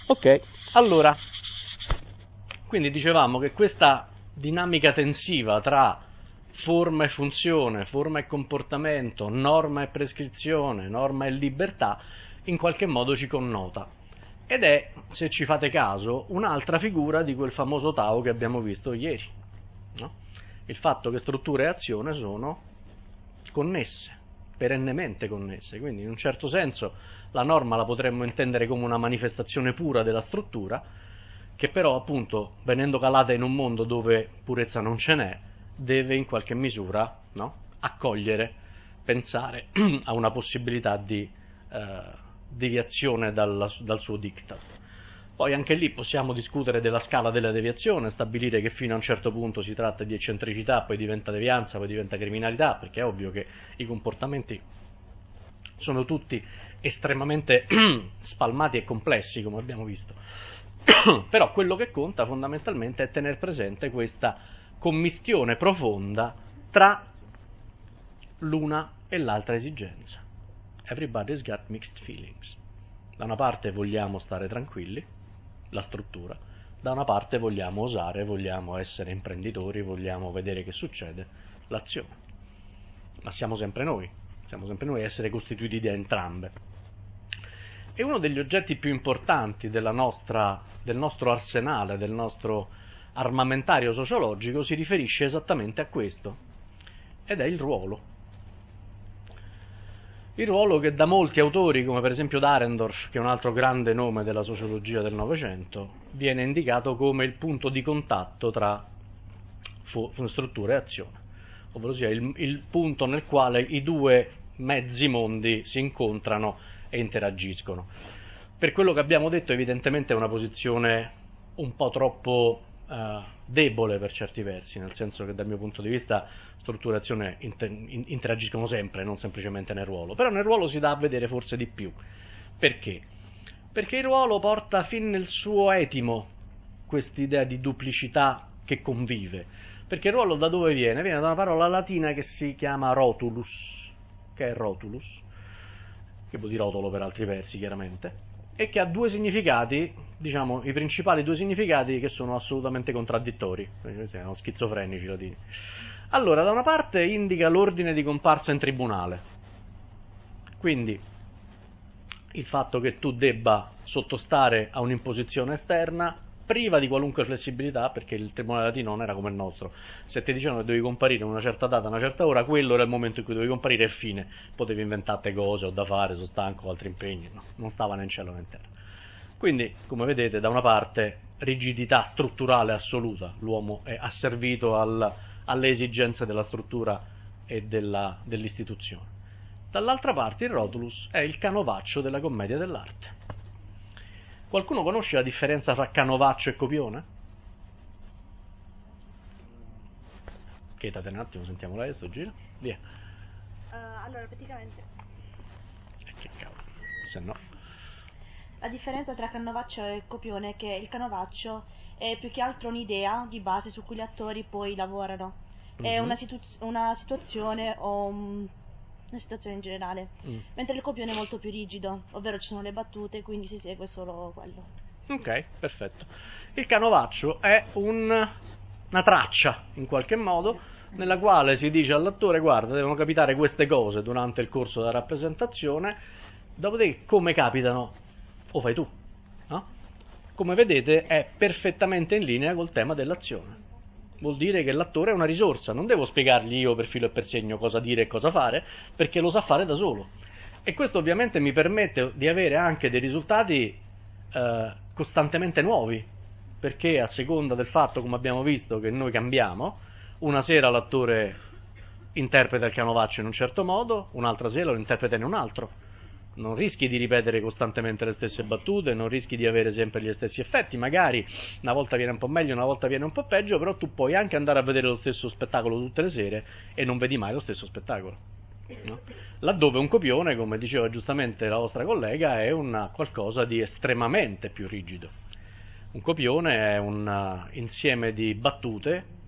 Ok, allora, quindi dicevamo che questa dinamica tensiva tra forma e funzione, forma e comportamento, norma e prescrizione, norma e libertà, in qualche modo ci connota. Ed è, se ci fate caso, un'altra figura di quel famoso Tao che abbiamo visto ieri, no? Il fatto che struttura e azione sono connesse, perennemente connesse, quindi in un certo senso la norma la potremmo intendere come una manifestazione pura della struttura, che però appunto, venendo calata in un mondo dove purezza non ce n'è, deve in qualche misura, no, accogliere, pensare a una possibilità di deviazione dal suo diktat. Poi anche lì possiamo discutere della scala della deviazione, stabilire che fino a un certo punto si tratta di eccentricità, poi diventa devianza, poi diventa criminalità, perché è ovvio che i comportamenti sono tutti estremamente spalmati e complessi, come abbiamo visto. Però quello che conta fondamentalmente è tener presente questa commistione profonda tra l'una e l'altra esigenza. Everybody's got mixed feelings. Da una parte vogliamo stare tranquilli, la struttura, da una parte vogliamo osare, vogliamo essere imprenditori, vogliamo vedere che succede, l'azione. Ma siamo sempre noi a essere costituiti da entrambe. E uno degli oggetti più importanti del nostro arsenale, del nostro armamentario sociologico si riferisce esattamente a questo, ed è il ruolo. Il ruolo che da molti autori, come per esempio Dahrendorf, che è un altro grande nome della sociologia del Novecento, viene indicato come il punto di contatto tra struttura e azione, ovvero sia il punto nel quale i due mezzi mondi si incontrano e interagiscono. Per quello che abbiamo detto, evidentemente è una posizione un po' troppo debole per certi versi, nel senso che dal mio punto di vista struttura e azione interagiscono sempre, non semplicemente nel ruolo, però nel ruolo si dà a vedere forse di più. Perché? Perché il ruolo porta fin nel suo etimo quest'idea di duplicità che convive. Perché il ruolo da dove viene? Viene da una parola latina che si chiama rotulus, che è rotulus, che vuol dire rotolo per altri versi chiaramente, e che ha due significati, diciamo i principali due significati che sono assolutamente contraddittori, sono schizofrenici i latini. Allora, da una parte indica l'ordine di comparsa in tribunale, quindi il fatto che tu debba sottostare a un'imposizione esterna priva di qualunque flessibilità, perché il tribunale latino non era come il nostro. Se ti dicevano che dovevi comparire in una certa data, a una certa ora, quello era il momento in cui dovevi comparire e fine. Potevi inventarti cose o da fare, sono stanco, altri impegni, no, non stava né in cielo né in terra. Quindi, come vedete, da una parte rigidità strutturale assoluta, l'uomo è asservito alle esigenze della struttura e dell'istituzione. Dall'altra parte il rotulus è il canovaccio della commedia dell'arte. Qualcuno conosce la differenza tra canovaccio e copione? Chietate un attimo, sentiamo lei, sto giro. Via. Allora, praticamente Che cavolo, se no. la differenza tra canovaccio e copione è che il canovaccio è più che altro un'idea di base su cui gli attori poi lavorano. È una situazione o una situazione in generale, mentre il copione è molto più rigido, ovvero ci sono le battute, quindi si segue solo quello. Ok, perfetto. Il canovaccio è una traccia, in qualche modo, nella quale si dice all'attore: guarda, devono capitare queste cose durante il corso della rappresentazione, dopodiché come capitano lo fai tu, no? Come vedete è perfettamente in linea col tema dell'azione. Vuol dire che l'attore è una risorsa, non devo spiegargli io per filo e per segno cosa dire e cosa fare, perché lo sa fare da solo. E questo ovviamente mi permette di avere anche dei risultati costantemente nuovi, perché a seconda del fatto, come abbiamo visto, che noi cambiamo, una sera l'attore interpreta il canovaccio in un certo modo, un'altra sera lo interpreta in un altro. Non rischi di ripetere costantemente le stesse battute, non rischi di avere sempre gli stessi effetti, magari una volta viene un po' meglio, una volta viene un po' peggio, però tu puoi anche andare a vedere lo stesso spettacolo tutte le sere e non vedi mai lo stesso spettacolo, no? Laddove un copione, come diceva giustamente la vostra collega, è qualcosa di estremamente più rigido. Un copione è un insieme di battute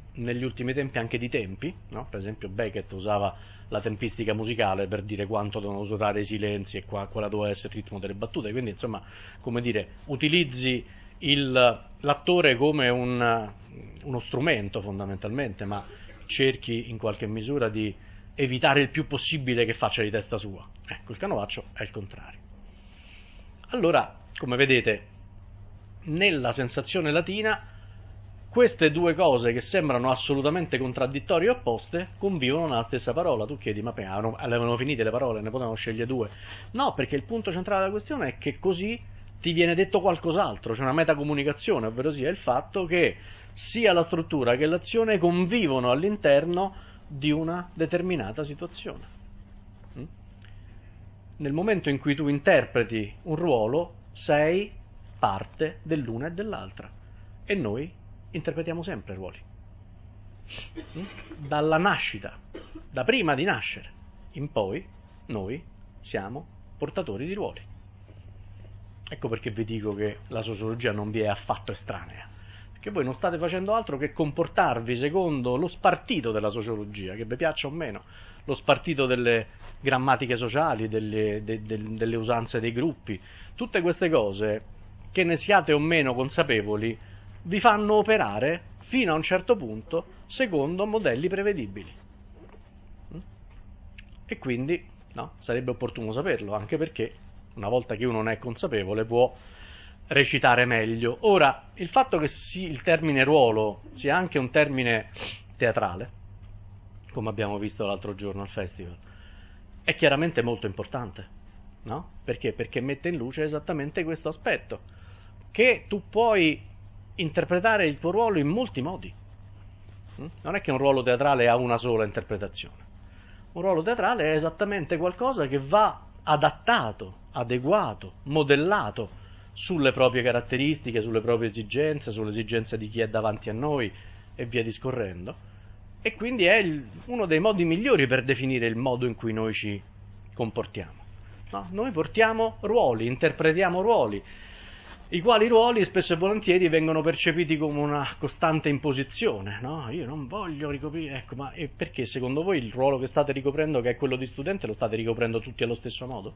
negli ultimi tempi anche di tempi, no? Per esempio Beckett usava la tempistica musicale per dire quanto devono durare i silenzi e quale doveva essere il ritmo delle battute, quindi insomma, come dire, utilizzi l'attore come uno strumento fondamentalmente, ma cerchi in qualche misura di evitare il più possibile che faccia di testa sua. Ecco, il canovaccio è il contrario. Allora, come vedete, nella sensazione latina queste due cose che sembrano assolutamente contraddittorie e opposte convivono nella stessa parola. Tu chiedi, ma avevano finite le parole, ne potevano scegliere due? No, perché il punto centrale della questione è che così ti viene detto qualcos'altro, c'è una metacomunicazione, ovvero sia il fatto che sia la struttura che l'azione convivono all'interno di una determinata situazione. Nel momento in cui tu interpreti un ruolo, sei parte dell'una e dell'altra, e noi interpretiamo sempre ruoli. Dalla nascita, da prima di nascere in poi, noi siamo portatori di ruoli. Ecco perché vi dico che la sociologia non vi è affatto estranea, perché voi non state facendo altro che comportarvi secondo lo spartito della sociologia, che vi piaccia o meno, lo spartito delle grammatiche sociali, delle usanze dei gruppi. Tutte queste cose, che ne siate o meno consapevoli, vi fanno operare fino a un certo punto secondo modelli prevedibili. E quindi no, sarebbe opportuno saperlo, anche perché una volta che uno ne è consapevole può recitare meglio. Ora, il fatto che il termine ruolo sia anche un termine teatrale, come abbiamo visto l'altro giorno al festival, è chiaramente molto importante, no? Perché? Perché mette in luce esattamente questo aspetto, che tu puoi interpretare il tuo ruolo in molti modi. Non è che un ruolo teatrale ha una sola interpretazione. Un ruolo teatrale è esattamente qualcosa che va adattato, adeguato, modellato sulle proprie caratteristiche, sulle proprie esigenze, sulle esigenze di chi è davanti a noi e via discorrendo, e quindi è uno dei modi migliori per definire il modo in cui noi ci comportiamo. No? Noi portiamo ruoli, interpretiamo ruoli, i quali ruoli spesso e volentieri vengono percepiti come una costante imposizione, no? Io non voglio ricoprire, ecco, ma perché secondo voi il ruolo che state ricoprendo, che è quello di studente, lo state ricoprendo tutti allo stesso modo?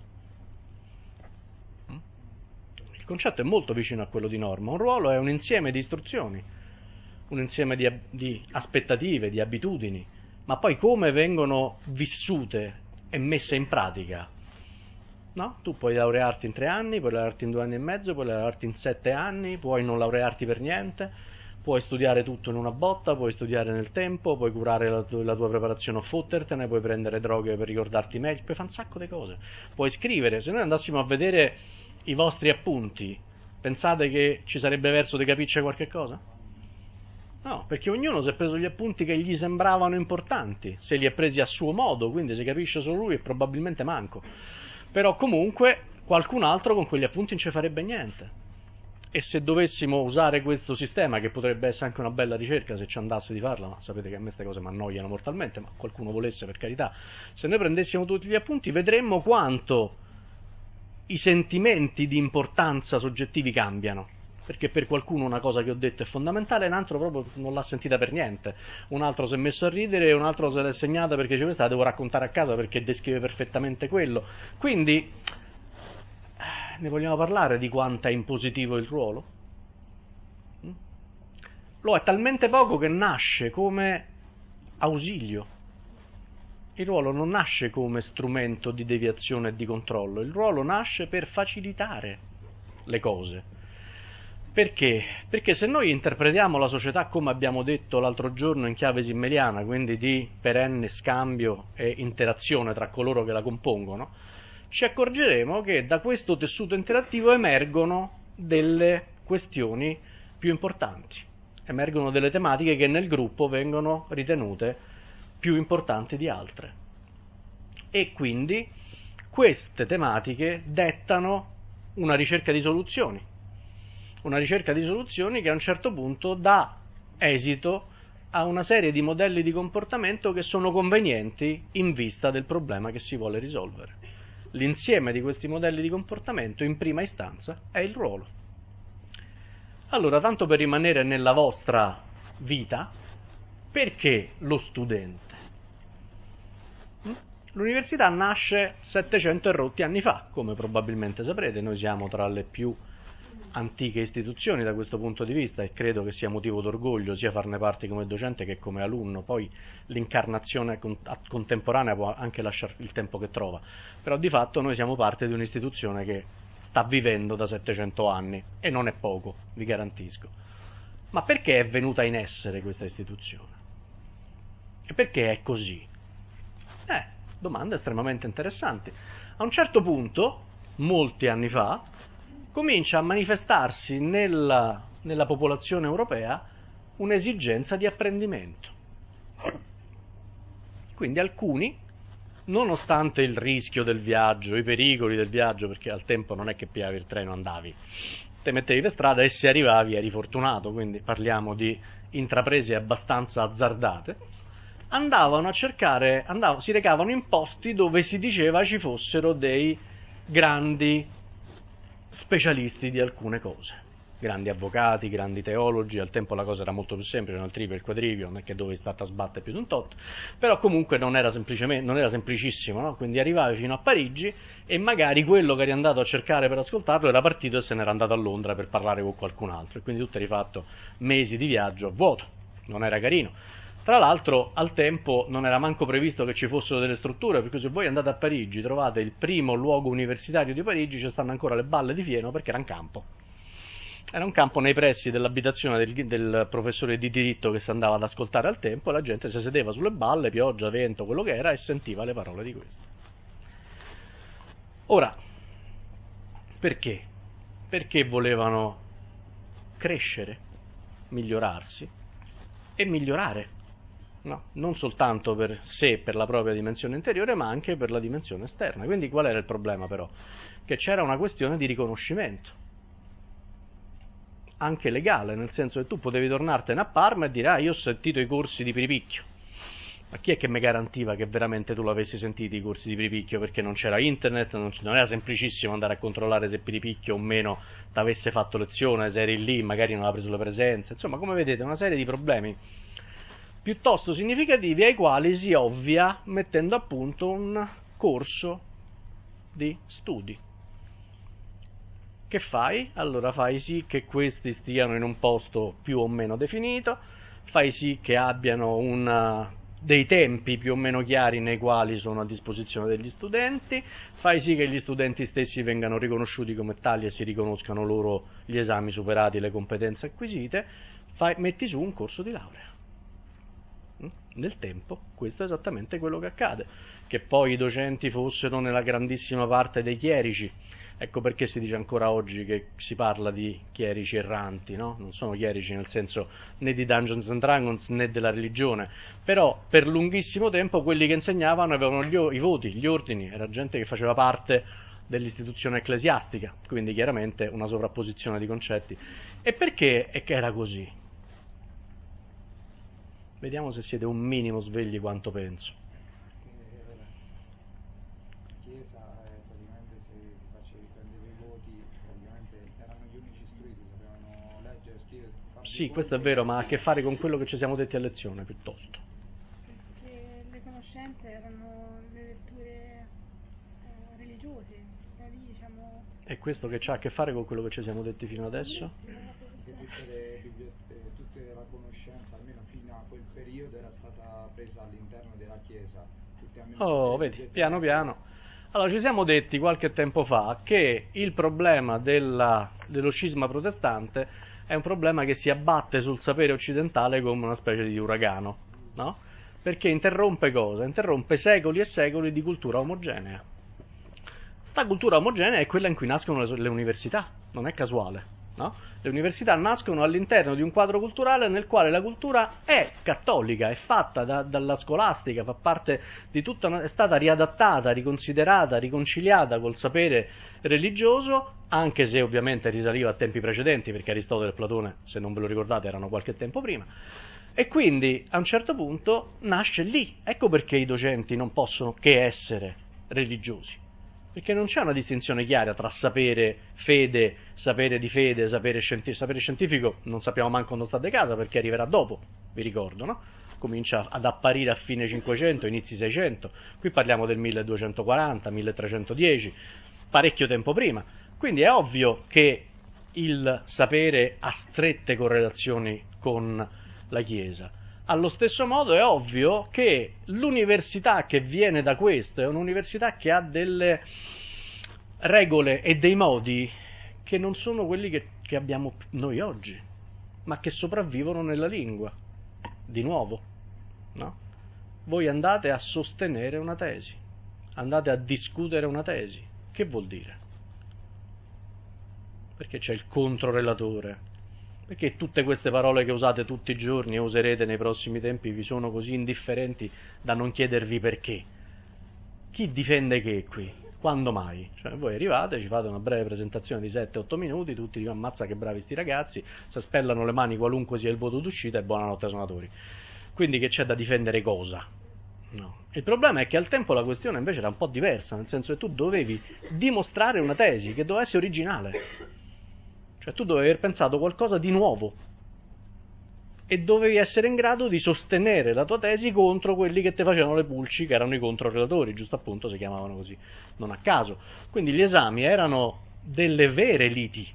Il concetto è molto vicino a quello di norma. Un ruolo è un insieme di istruzioni, un insieme di aspettative, di abitudini, ma poi come vengono vissute e messe in pratica. No? Tu puoi laurearti in 3 anni, puoi laurearti in 2 anni e mezzo, puoi laurearti in 7 anni, puoi non laurearti per niente, puoi studiare tutto in una botta, puoi studiare nel tempo, puoi curare la tua preparazione o fottertene, puoi prendere droghe per ricordarti meglio, puoi fare un sacco di cose. Puoi scrivere, se noi andassimo a vedere i vostri appunti, pensate che ci sarebbe verso di capirci qualche cosa? No, perché ognuno si è preso gli appunti che gli sembravano importanti, se li è presi a suo modo, quindi se capisce solo lui e probabilmente manco. Però comunque qualcun altro con quegli appunti non ci farebbe niente. E se dovessimo usare questo sistema, che potrebbe essere anche una bella ricerca se ci andasse di farla, ma sapete che a me queste cose mi annoiano mortalmente, ma qualcuno volesse, per carità, se noi prendessimo tutti gli appunti vedremmo quanto i sentimenti di importanza soggettivi cambiano. Perché per qualcuno una cosa che ho detto è fondamentale, un altro proprio non l'ha sentita per niente, un altro si è messo a ridere e un altro se l'è segnata perché dice questa la devo raccontare a casa perché descrive perfettamente quello. Quindi ne vogliamo parlare di quanto è impositivo il ruolo? Lo è talmente poco che nasce come ausilio. Il ruolo non nasce come strumento di deviazione e di controllo, il ruolo nasce per facilitare le cose. Perché? Perché se noi interpretiamo la società come abbiamo detto l'altro giorno in chiave simmeliana, quindi di perenne scambio e interazione tra coloro che la compongono, ci accorgeremo che da questo tessuto interattivo emergono delle questioni più importanti, emergono delle tematiche che nel gruppo vengono ritenute più importanti di altre. E quindi queste tematiche dettano una ricerca di soluzioni. Una ricerca di soluzioni che a un certo punto dà esito a una serie di modelli di comportamento che sono convenienti in vista del problema che si vuole risolvere. L'insieme di questi modelli di comportamento in prima istanza è il ruolo. Allora, tanto per rimanere nella vostra vita, Perché lo studente? L'università nasce 700 e rotti anni fa, come probabilmente saprete, noi siamo tra le più antiche istituzioni da questo punto di vista e credo che sia motivo d'orgoglio sia farne parte come docente che come alunno. Poi l'incarnazione contemporanea può anche lasciare il tempo che trova, però di fatto noi siamo parte di un'istituzione che sta vivendo da 700 anni e non è poco, vi garantisco. Ma perché è venuta in essere questa istituzione? E perché è così? Domande estremamente interessanti. A un certo punto, molti anni fa, comincia a manifestarsi nella popolazione europea un'esigenza di apprendimento. Quindi alcuni, nonostante il rischio del viaggio, i pericoli del viaggio, perché al tempo non è che pigliavi il treno, andavi, te mettevi per strada e se arrivavi eri fortunato, quindi parliamo di intraprese abbastanza azzardate, andavano a cercare, si recavano in posti dove si diceva ci fossero dei grandi specialisti di alcune cose, grandi avvocati, grandi teologi. Al tempo la cosa era molto più semplice, non il triplo e il quadriplo, non è che dovevi stare a sbattere più di un tot, però comunque non era semplicissimo, no? Quindi arrivavi fino a Parigi e magari quello che eri andato a cercare per ascoltarlo era partito e se n'era andato a Londra per parlare con qualcun altro, e quindi tu eri fatto mesi di viaggio a vuoto, non era carino. Tra l'altro al tempo non era manco previsto che ci fossero delle strutture, perché se voi andate a Parigi trovate il primo luogo universitario di Parigi, ci stanno ancora le balle di fieno perché era un campo. Era un campo nei pressi dell'abitazione del professore di diritto che si andava ad ascoltare al tempo, e la gente si sedeva sulle balle, pioggia, vento, quello che era, e sentiva le parole di questo. Ora, perché? Perché volevano crescere, migliorarsi e migliorare. No, non soltanto per sé, per la propria dimensione interiore, ma anche per la dimensione esterna. Quindi qual era il problema però? Che c'era una questione di riconoscimento, anche legale, nel senso che tu potevi tornartene a Parma e dire io ho sentito i corsi di Piripicchio. Ma chi è che mi garantiva che veramente tu l'avessi sentito i corsi di Piripicchio? Perché non c'era internet, non era semplicissimo andare a controllare se Piripicchio o meno ti avesse fatto lezione, se eri lì, magari non aveva preso le presenze. Insomma, come vedete, una serie di problemi piuttosto significativi ai quali si ovvia mettendo a punto un corso di studi. Che fai? Allora fai sì che questi stiano in un posto più o meno definito, fai sì che abbiano dei tempi più o meno chiari nei quali sono a disposizione degli studenti, fai sì che gli studenti stessi vengano riconosciuti come tali e si riconoscano loro gli esami superati e le competenze acquisite, metti su un corso di laurea. Nel tempo questo è esattamente quello che accade. Che poi i docenti fossero nella grandissima parte dei chierici, ecco perché si dice ancora oggi che si parla di chierici erranti, no? Non sono chierici nel senso né di Dungeons and Dragons né della religione, però per lunghissimo tempo quelli che insegnavano avevano i voti, gli ordini, era gente che faceva parte dell'istituzione ecclesiastica, quindi chiaramente una sovrapposizione di concetti. E perché è che era così? Vediamo se siete un minimo svegli quanto penso. La Chiesa, praticamente se ti facevi prendere i voti, praticamente erano gli unici istruiti, sapevano leggere, scrivere. Sì, questo è vero, ma ha a che fare con quello che ci siamo detti a lezione piuttosto. Perché le conoscenze erano le letture religiose, da lì diciamo. E questo che c'ha a che fare con quello che ci siamo detti fino adesso? Tutta la conoscenza, almeno fino a quel periodo, era stata presa all'interno della Chiesa. Vedi, piano piano. Allora, ci siamo detti qualche tempo fa che il problema dello scisma protestante è un problema che si abbatte sul sapere occidentale come una specie di uragano, no? Perché interrompe cosa? Interrompe secoli e secoli di cultura omogenea. Sta cultura omogenea è quella in cui nascono le università, non è casuale, no? Le università nascono all'interno di un quadro culturale nel quale la cultura è cattolica, è fatta dalla scolastica, fa parte di tutta, è stata riadattata, riconsiderata, riconciliata col sapere religioso, anche se ovviamente risaliva a tempi precedenti, perché Aristotele e Platone, se non ve lo ricordate, erano qualche tempo prima. E quindi a un certo punto nasce lì. Ecco perché i docenti non possono che essere religiosi. perché non c'è una distinzione chiara tra sapere, fede, sapere di fede, sapere scientifico non sappiamo manco quando sta de casa, perché arriverà dopo, vi ricordo, no? Comincia ad apparire a fine 500, inizi 600, qui parliamo del 1240, 1310, parecchio tempo prima, quindi è ovvio che il sapere ha strette correlazioni con la Chiesa. Allo stesso modo è ovvio che l'università che viene da questo è un'università che ha delle regole e dei modi che non sono quelli che abbiamo noi oggi, ma che sopravvivono nella lingua. Di nuovo, no? Voi andate a sostenere una tesi, andate a discutere una tesi. Che vuol dire? Perché c'è il controrelatore? Perché tutte queste parole che usate tutti i giorni e userete nei prossimi tempi vi sono così indifferenti da non chiedervi perché? Chi difende che qui? Quando mai? Cioè, voi arrivate, ci fate una breve presentazione di 7-8 minuti, tutti dicono ammazza che bravi sti ragazzi, si spellano le mani qualunque sia il voto d'uscita e buonanotte suonatori. Quindi che c'è da difendere cosa? No. Il problema è che al tempo la questione invece era un po' diversa, nel senso che tu dovevi dimostrare una tesi che doveva essere originale. Cioè tu dovevi aver pensato qualcosa di nuovo e dovevi essere in grado di sostenere la tua tesi contro quelli che ti facevano le pulci, che erano i controrelatori, giusto appunto si chiamavano così, non a caso. Quindi gli esami erano delle vere liti.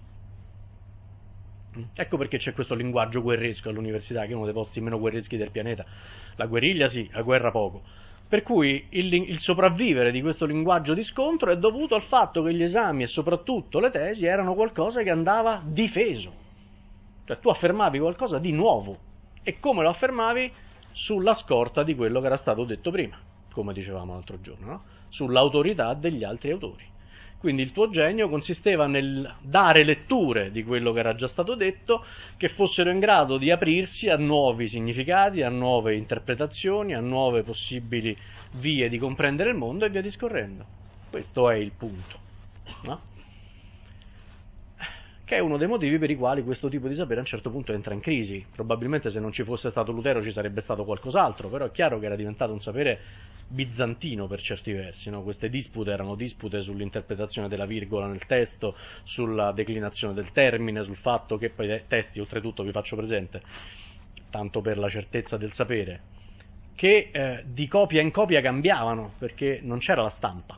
Ecco perché c'è questo linguaggio guerresco all'università, che è uno dei posti meno guerreschi del pianeta. La guerriglia sì, la guerra poco. Per cui il sopravvivere di questo linguaggio di scontro è dovuto al fatto che gli esami e soprattutto le tesi erano qualcosa che andava difeso. Cioè tu affermavi qualcosa di nuovo. E come lo affermavi? Sulla scorta di quello che era stato detto prima, come dicevamo l'altro giorno, no? Sull'autorità degli altri autori. Quindi il tuo genio consisteva nel dare letture di quello che era già stato detto, che fossero in grado di aprirsi a nuovi significati, a nuove interpretazioni, a nuove possibili vie di comprendere il mondo e via discorrendo. Questo è il punto, no? Che è uno dei motivi per i quali questo tipo di sapere a un certo punto entra in crisi. Probabilmente se non ci fosse stato Lutero ci sarebbe stato qualcos'altro, però è chiaro che era diventato un sapere bizantino per certi versi, no? Queste dispute erano dispute sull'interpretazione della virgola nel testo, sulla declinazione del termine, sul fatto che poi i testi, oltretutto vi faccio presente, tanto per la certezza del sapere, che di copia in copia cambiavano, perché non c'era la stampa.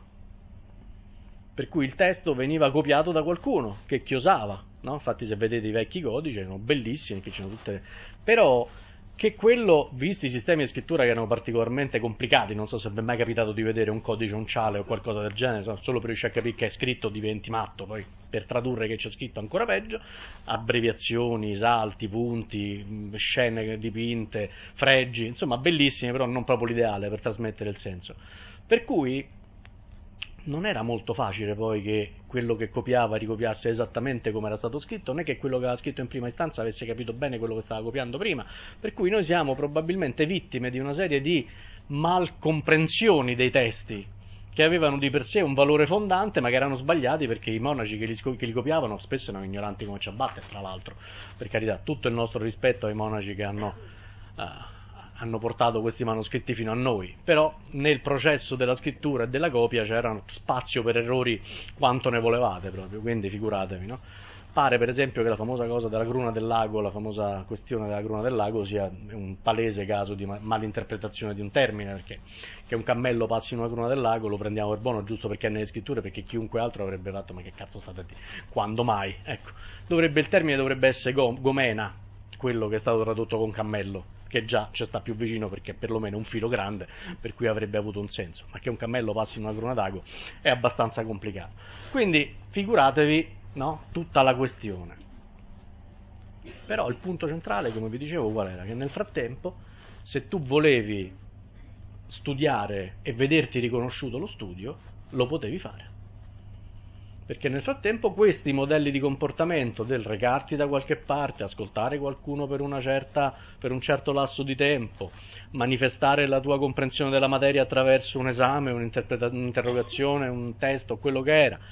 Per cui il testo veniva copiato da qualcuno che chiosava, no? Infatti se vedete i vecchi codici erano bellissimi, che c'erano tutte, però che quello, visti i sistemi di scrittura che erano particolarmente complicati, non so se vi è mai capitato di vedere un codice unciale o qualcosa del genere, solo per riuscire a capire che è scritto diventi matto, poi per tradurre che c'è scritto ancora peggio, abbreviazioni, salti, punti, scene dipinte, fregi, insomma bellissime, però non proprio l'ideale per trasmettere il senso. Per cui non era molto facile poi che quello che copiava ricopiasse esattamente come era stato scritto, non è che quello che aveva scritto in prima istanza avesse capito bene quello che stava copiando prima, per cui noi siamo probabilmente vittime di una serie di malcomprensioni dei testi che avevano di per sé un valore fondante ma che erano sbagliati perché i monaci che li copiavano spesso erano ignoranti come ciabatte, tra l'altro, per carità, tutto il nostro rispetto ai monaci che hanno portato questi manoscritti fino a noi, però nel processo della scrittura e della copia c'era spazio per errori quanto ne volevate proprio, quindi figuratevi, no? Pare per esempio che la famosa cosa della cruna del lago, la famosa questione della cruna del lago sia un palese caso di malinterpretazione di un termine, perché che un cammello passi in una cruna del lago lo prendiamo per buono giusto perché è nelle scritture, perché chiunque altro avrebbe fatto ma che cazzo state a dire, quando mai, ecco, il termine dovrebbe essere gomena, quello che è stato tradotto con cammello, che già ci sta più vicino perché perlomeno è un filo grande, per cui avrebbe avuto un senso, ma che un cammello passi in una cruna d'ago è abbastanza complicato. Quindi figuratevi, no, tutta la questione. Però il punto centrale, come vi dicevo, qual era? Che nel frattempo, se tu volevi studiare e vederti riconosciuto lo studio, lo potevi fare. Perché nel frattempo questi modelli di comportamento del recarti da qualche parte, ascoltare qualcuno per un certo lasso di tempo, manifestare la tua comprensione della materia attraverso un esame, un'interrogazione, un testo, quello che era,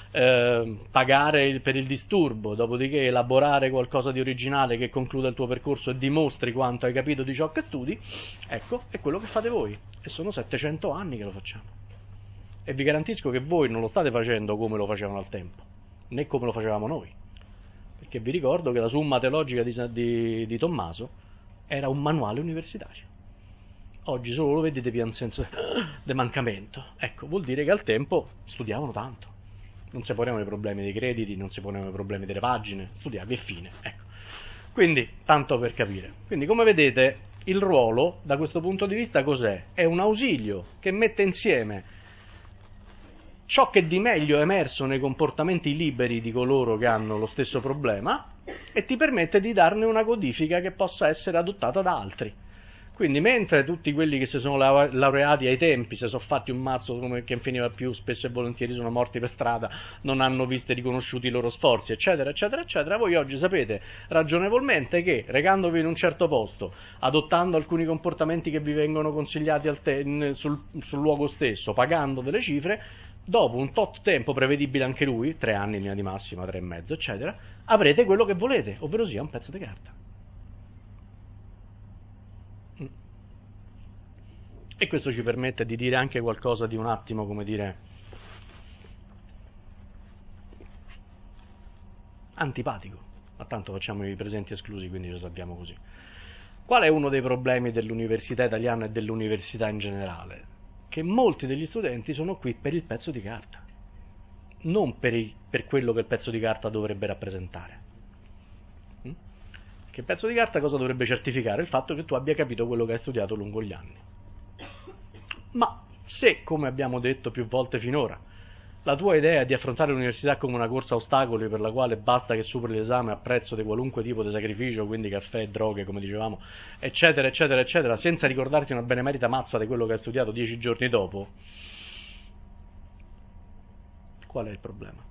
pagare per il disturbo, dopodiché elaborare qualcosa di originale che concluda il tuo percorso e dimostri quanto hai capito di ciò che studi, ecco, è quello che fate voi. E sono 700 anni che lo facciamo. E vi garantisco che voi non lo state facendo come lo facevano al tempo, né come lo facevamo noi. Perché vi ricordo che la Summa Teologica di Tommaso era un manuale universitario. Oggi solo lo vedete più un senso di mancamento. Ecco, vuol dire che al tempo studiavano tanto. Non si ponevano i problemi dei crediti, non si ponevano i problemi delle pagine, studiavi e fine. Ecco. Quindi, tanto per capire. Quindi, come vedete, il ruolo, da questo punto di vista, cos'è? È un ausilio che mette insieme ciò che di meglio è emerso nei comportamenti liberi di coloro che hanno lo stesso problema e ti permette di darne una codifica che possa essere adottata da altri. Quindi mentre tutti quelli che si sono laureati ai tempi si sono fatti un mazzo come che finiva più, spesso e volentieri sono morti per strada, non hanno visto e riconosciuti i loro sforzi, eccetera, eccetera, eccetera, voi oggi sapete ragionevolmente che recandovi in un certo posto, adottando alcuni comportamenti che vi vengono consigliati sul luogo stesso, pagando delle cifre, dopo un tot tempo prevedibile anche lui, 3 anni in linea di massima, 3 e mezzo, eccetera, avrete quello che volete, ovvero sia un pezzo di carta. E questo ci permette di dire anche qualcosa di un attimo, come dire, antipatico, ma tanto facciamo i presenti esclusi, quindi lo sappiamo così. Qual è uno dei problemi dell'università italiana e dell'università in generale? Che molti degli studenti sono qui per il pezzo di carta, non per quello che il pezzo di carta dovrebbe rappresentare. Che il pezzo di carta cosa dovrebbe certificare? Il fatto che tu abbia capito quello che hai studiato lungo gli anni. Ma se, come abbiamo detto più volte finora, la tua idea è di affrontare l'università come una corsa a ostacoli per la quale basta che superi l'esame a prezzo di qualunque tipo di sacrificio, quindi caffè, droghe, come dicevamo, eccetera, eccetera, eccetera, senza ricordarti una benemerita mazza di quello che hai studiato 10 giorni dopo, qual è il problema?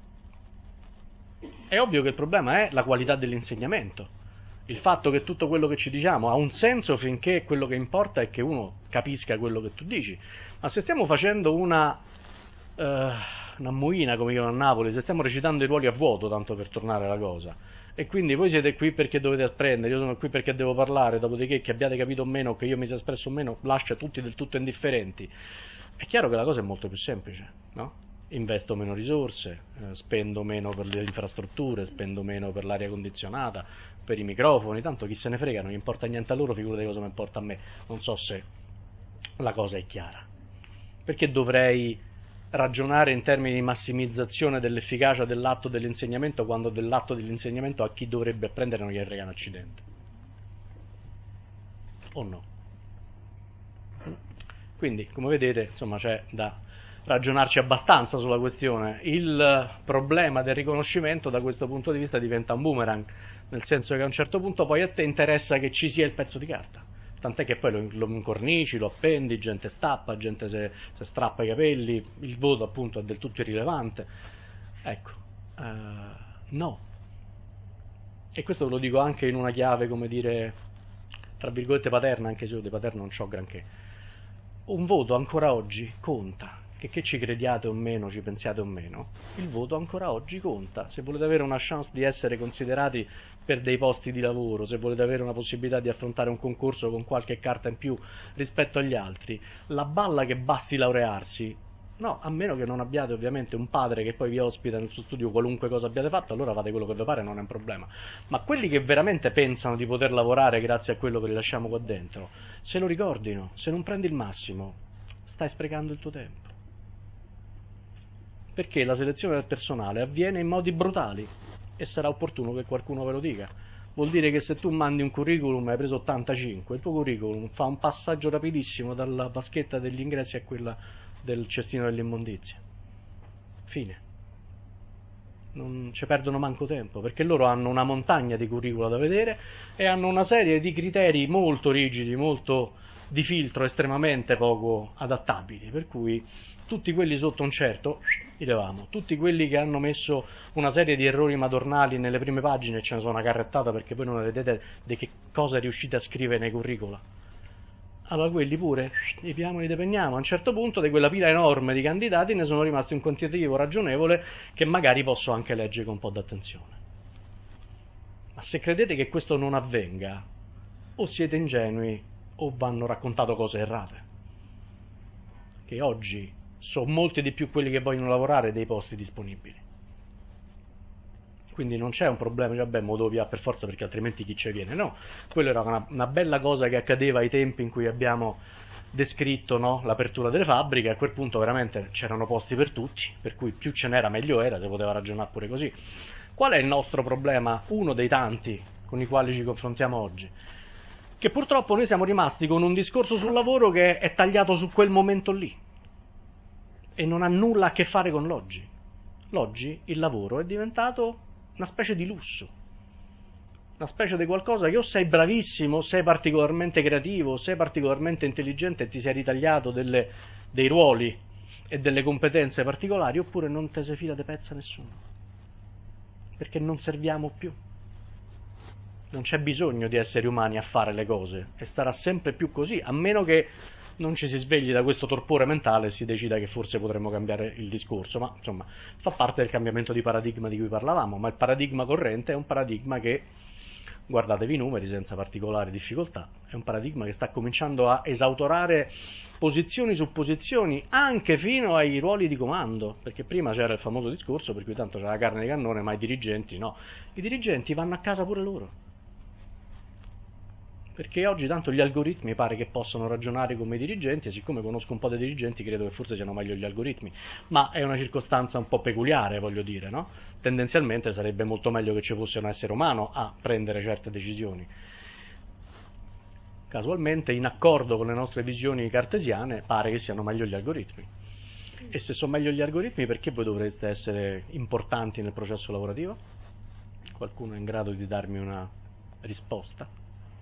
È ovvio che il problema è la qualità dell'insegnamento. Il fatto che tutto quello che ci diciamo ha un senso finché quello che importa è che uno capisca quello che tu dici. Ma se stiamo facendo una moina, come dicono a Napoli, se stiamo recitando i ruoli a vuoto, tanto per tornare alla cosa, e quindi voi siete qui perché dovete apprendere, io sono qui perché devo parlare, dopodiché che abbiate capito o meno, o che io mi sia espresso o meno, lascia tutti del tutto indifferenti, è chiaro che la cosa è molto più semplice, no? Investo meno risorse, spendo meno per le infrastrutture, spendo meno per l'aria condizionata, per i microfoni, tanto chi se ne frega, non gli importa niente a loro, figurati cosa mi importa a me. Non so se la cosa è chiara. Perché dovrei ragionare in termini di massimizzazione dell'efficacia dell'atto dell'insegnamento quando dell'atto dell'insegnamento a chi dovrebbe apprendere non gli frega un accidente? O no? Quindi, come vedete, insomma, c'è da ragionarci abbastanza sulla questione. Il problema del riconoscimento da questo punto di vista diventa un boomerang, nel senso che a un certo punto poi a te interessa che ci sia il pezzo di carta, tant'è che poi lo incornici, lo appendi, gente stappa, gente se strappa i capelli, il voto appunto è del tutto irrilevante. Ecco, no. E questo ve lo dico anche in una chiave, come dire, tra virgolette paterna, anche se io di paterno non c'ho granché. Un voto ancora oggi conta. Che ci crediate o meno, ci pensiate o meno, il voto ancora oggi conta. Se volete avere una chance di essere considerati per dei posti di lavoro, se volete avere una possibilità di affrontare un concorso con qualche carta in più rispetto agli altri, la balla che basti laurearsi, no, a meno che non abbiate ovviamente un padre che poi vi ospita nel suo studio qualunque cosa abbiate fatto, allora fate quello che vi pare, non è un problema. Ma quelli che veramente pensano di poter lavorare grazie a quello che li lasciamo qua dentro, se lo ricordino, se non prendi il massimo, stai sprecando il tuo tempo. Perché la selezione del personale avviene in modi brutali e sarà opportuno che qualcuno ve lo dica. Vuol dire che se tu mandi un curriculum e hai preso 85, il tuo curriculum fa un passaggio rapidissimo dalla vaschetta degli ingressi a quella del cestino dell'immondizia. Fine. Non ci perdono manco tempo, perché loro hanno una montagna di curricula da vedere e hanno una serie di criteri molto rigidi, molto di filtro estremamente poco adattabili, per cui tutti quelli sotto un certo li levamo, tutti quelli che hanno messo una serie di errori madornali nelle prime pagine, ce ne sono una carrettata perché voi non vedete di che cosa riuscite a scrivere nei curricula, allora quelli pure li piamo e li depegniamo. A un certo punto di quella pila enorme di candidati ne sono rimasti un quantitativo ragionevole che magari posso anche leggere con un po' d'attenzione. Ma se credete che questo non avvenga, o siete ingenui o vanno raccontato cose errate. Che oggi sono molti di più quelli che vogliono lavorare dei posti disponibili. Quindi non c'è un problema, vabbè, mo devo via per forza perché altrimenti chi ci viene, no. Quello era una bella cosa che accadeva ai tempi in cui abbiamo descritto, no, l'apertura delle fabbriche. A quel punto veramente c'erano posti per tutti, per cui più ce n'era meglio era, si poteva ragionare pure così. Qual è il nostro problema? Uno dei tanti con i quali ci confrontiamo oggi, che purtroppo noi siamo rimasti con un discorso sul lavoro che è tagliato su quel momento lì e non ha nulla a che fare con l'oggi. L'oggi il lavoro è diventato una specie di lusso, una specie di qualcosa che o sei bravissimo, o sei particolarmente creativo, o sei particolarmente intelligente e ti sei ritagliato dei ruoli e delle competenze particolari, oppure non te sei fila di pezza nessuno, perché non serviamo più. Non c'è bisogno di esseri umani a fare le cose e sarà sempre più così, a meno che non ci si svegli da questo torpore mentale e si decida che forse potremmo cambiare il discorso, ma insomma fa parte del cambiamento di paradigma di cui parlavamo, ma il paradigma corrente è un paradigma che, guardatevi i numeri senza particolari difficoltà, è un paradigma che sta cominciando a esautorare posizioni su posizioni, anche fino ai ruoli di comando, perché prima c'era il famoso discorso per cui tanto c'era la carne di cannone, ma i dirigenti no, i dirigenti vanno a casa pure loro. Perché oggi tanto gli algoritmi pare che possano ragionare come i dirigenti, e siccome conosco un po' dei dirigenti credo che forse siano meglio gli algoritmi, ma è una circostanza un po' peculiare, voglio dire, no? Tendenzialmente sarebbe molto meglio che ci fosse un essere umano a prendere certe decisioni. Casualmente, in accordo con le nostre visioni cartesiane, pare che siano meglio gli algoritmi. E se sono meglio gli algoritmi, perché voi dovreste essere importanti nel processo lavorativo? Qualcuno è in grado di darmi una risposta?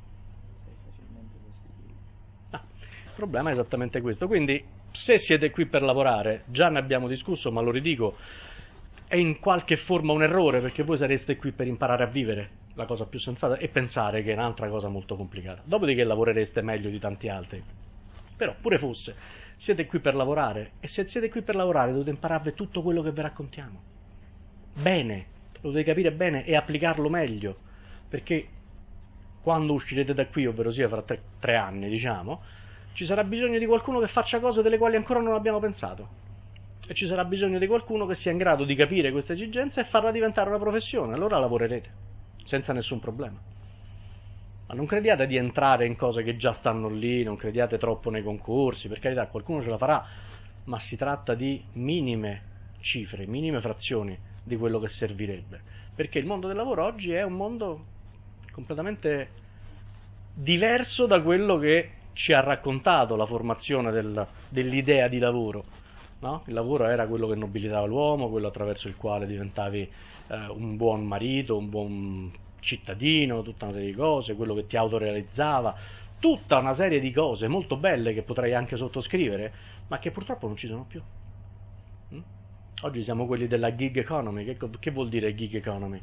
Il problema è esattamente questo, quindi se siete qui per lavorare, già ne abbiamo discusso, ma lo ridico, è in qualche forma un errore, perché voi sareste qui per imparare a vivere, la cosa più sensata, e pensare che è un'altra cosa molto complicata. Dopodiché lavorereste meglio di tanti altri. Però, pure fosse, siete qui per lavorare, e se siete qui per lavorare dovete impararvi tutto quello che vi raccontiamo. Bene, lo dovete capire bene e applicarlo meglio, perché quando uscirete da qui, ovvero sia fra 3 anni, diciamo, ci sarà bisogno di qualcuno che faccia cose delle quali ancora non abbiamo pensato. E ci sarà bisogno di qualcuno che sia in grado di capire questa esigenza e farla diventare una professione. Allora lavorerete, senza nessun problema. Ma non crediate di entrare in cose che già stanno lì, non crediate troppo nei concorsi, per carità, qualcuno ce la farà, ma si tratta di minime cifre, minime frazioni di quello che servirebbe. Perché il mondo del lavoro oggi è un mondo completamente diverso da quello che ci ha raccontato la formazione dell'idea di lavoro, no? Il lavoro era quello che nobilitava l'uomo, quello attraverso il quale diventavi un buon marito, un buon cittadino, tutta una serie di cose, quello che ti autorealizzava, tutta una serie di cose molto belle che potrei anche sottoscrivere, ma che purtroppo non ci sono più. Oggi siamo quelli della gig economy. Che vuol dire gig economy?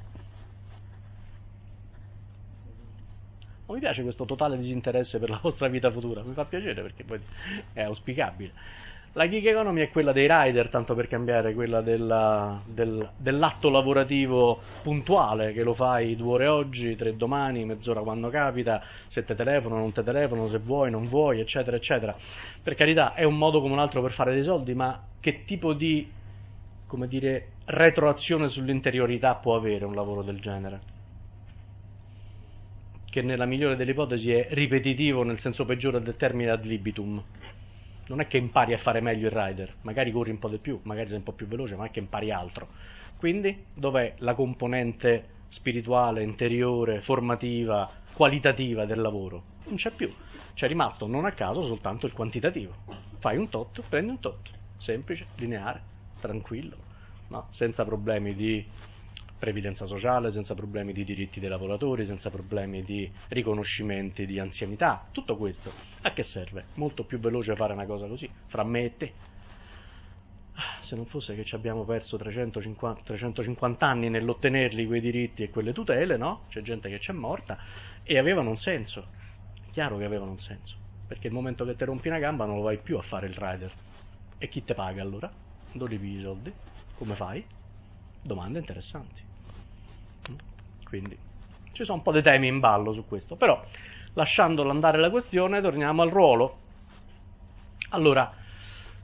Mi piace questo totale disinteresse per la vostra vita futura, mi fa piacere perché poi è auspicabile. La gig economy è quella dei rider, tanto per cambiare, quella dell'atto lavorativo puntuale, che lo fai 2 ore oggi, 3 domani, mezz'ora quando capita, se te telefono, non te telefono, se vuoi, non vuoi, eccetera, eccetera. Per carità, è un modo come un altro per fare dei soldi, ma che tipo di, come dire, retroazione sull'interiorità può avere un lavoro del genere? Che nella migliore delle ipotesi è ripetitivo nel senso peggiore del termine ad libitum. Non è che impari a fare meglio il rider, magari corri un po' di più, magari sei un po' più veloce, ma non è che impari altro. Quindi dov'è la componente spirituale, interiore, formativa, qualitativa del lavoro? Non c'è più, c'è rimasto non a caso soltanto il quantitativo. Fai un tot, prendi un tot, semplice, lineare, tranquillo, no? Senza problemi di previdenza sociale, senza problemi di diritti dei lavoratori, senza problemi di riconoscimenti di anzianità. Tutto questo a che serve? Molto più veloce fare una cosa così, fra me e te. Se non fosse che ci abbiamo perso 350 anni nell'ottenerli quei diritti e quelle tutele, no? C'è gente che c'è morta e avevano un senso. È chiaro che avevano un senso, perché il momento che ti rompi una gamba non lo vai più a fare il rider. E chi te paga allora? Dove ripivi i soldi? Come fai? Domande interessanti. Quindi ci sono un po' di temi in ballo su questo, però lasciandolo andare la questione torniamo al ruolo. Allora,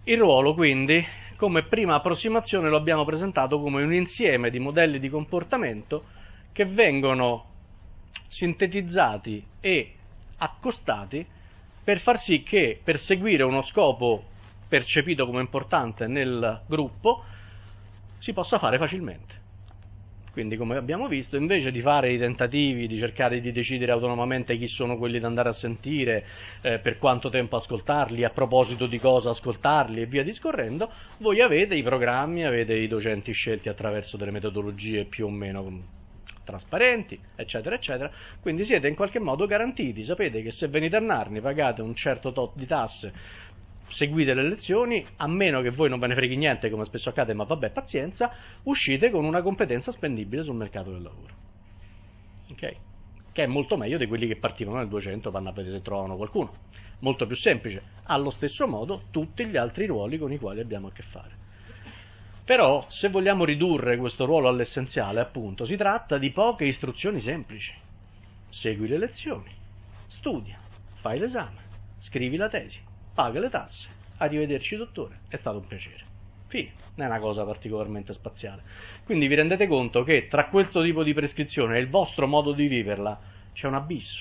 Il ruolo, quindi, come prima approssimazione lo abbiamo presentato come un insieme di modelli di comportamento che vengono sintetizzati e accostati per far sì che per seguire uno scopo percepito come importante nel gruppo si possa fare facilmente. Quindi, come abbiamo visto, invece di fare i tentativi di cercare di decidere autonomamente chi sono quelli da andare a sentire, per quanto tempo ascoltarli, a proposito di cosa ascoltarli e via discorrendo, voi avete i programmi, avete i docenti scelti attraverso delle metodologie più o meno trasparenti, eccetera, eccetera. Quindi siete in qualche modo garantiti, sapete che se venite a Narni pagate un certo tot di tasse, seguite le lezioni, a meno che voi non ve ne freghi niente, come spesso accade, ma vabbè, pazienza, uscite con una competenza spendibile sul mercato del lavoro. Ok? Che è molto meglio di quelli che partivano nel 200, vanno a vedere se trovano qualcuno. Molto più semplice. Allo stesso modo, tutti gli altri ruoli con i quali abbiamo a che fare. Però, se vogliamo ridurre questo ruolo all'essenziale, appunto, si tratta di poche istruzioni semplici. Segui le lezioni, studia, fai l'esame, scrivi la tesi, paga le tasse, arrivederci dottore, è stato un piacere. Fine, non è una cosa particolarmente spaziale. Quindi vi rendete conto che tra questo tipo di prescrizione e il vostro modo di viverla c'è un abisso.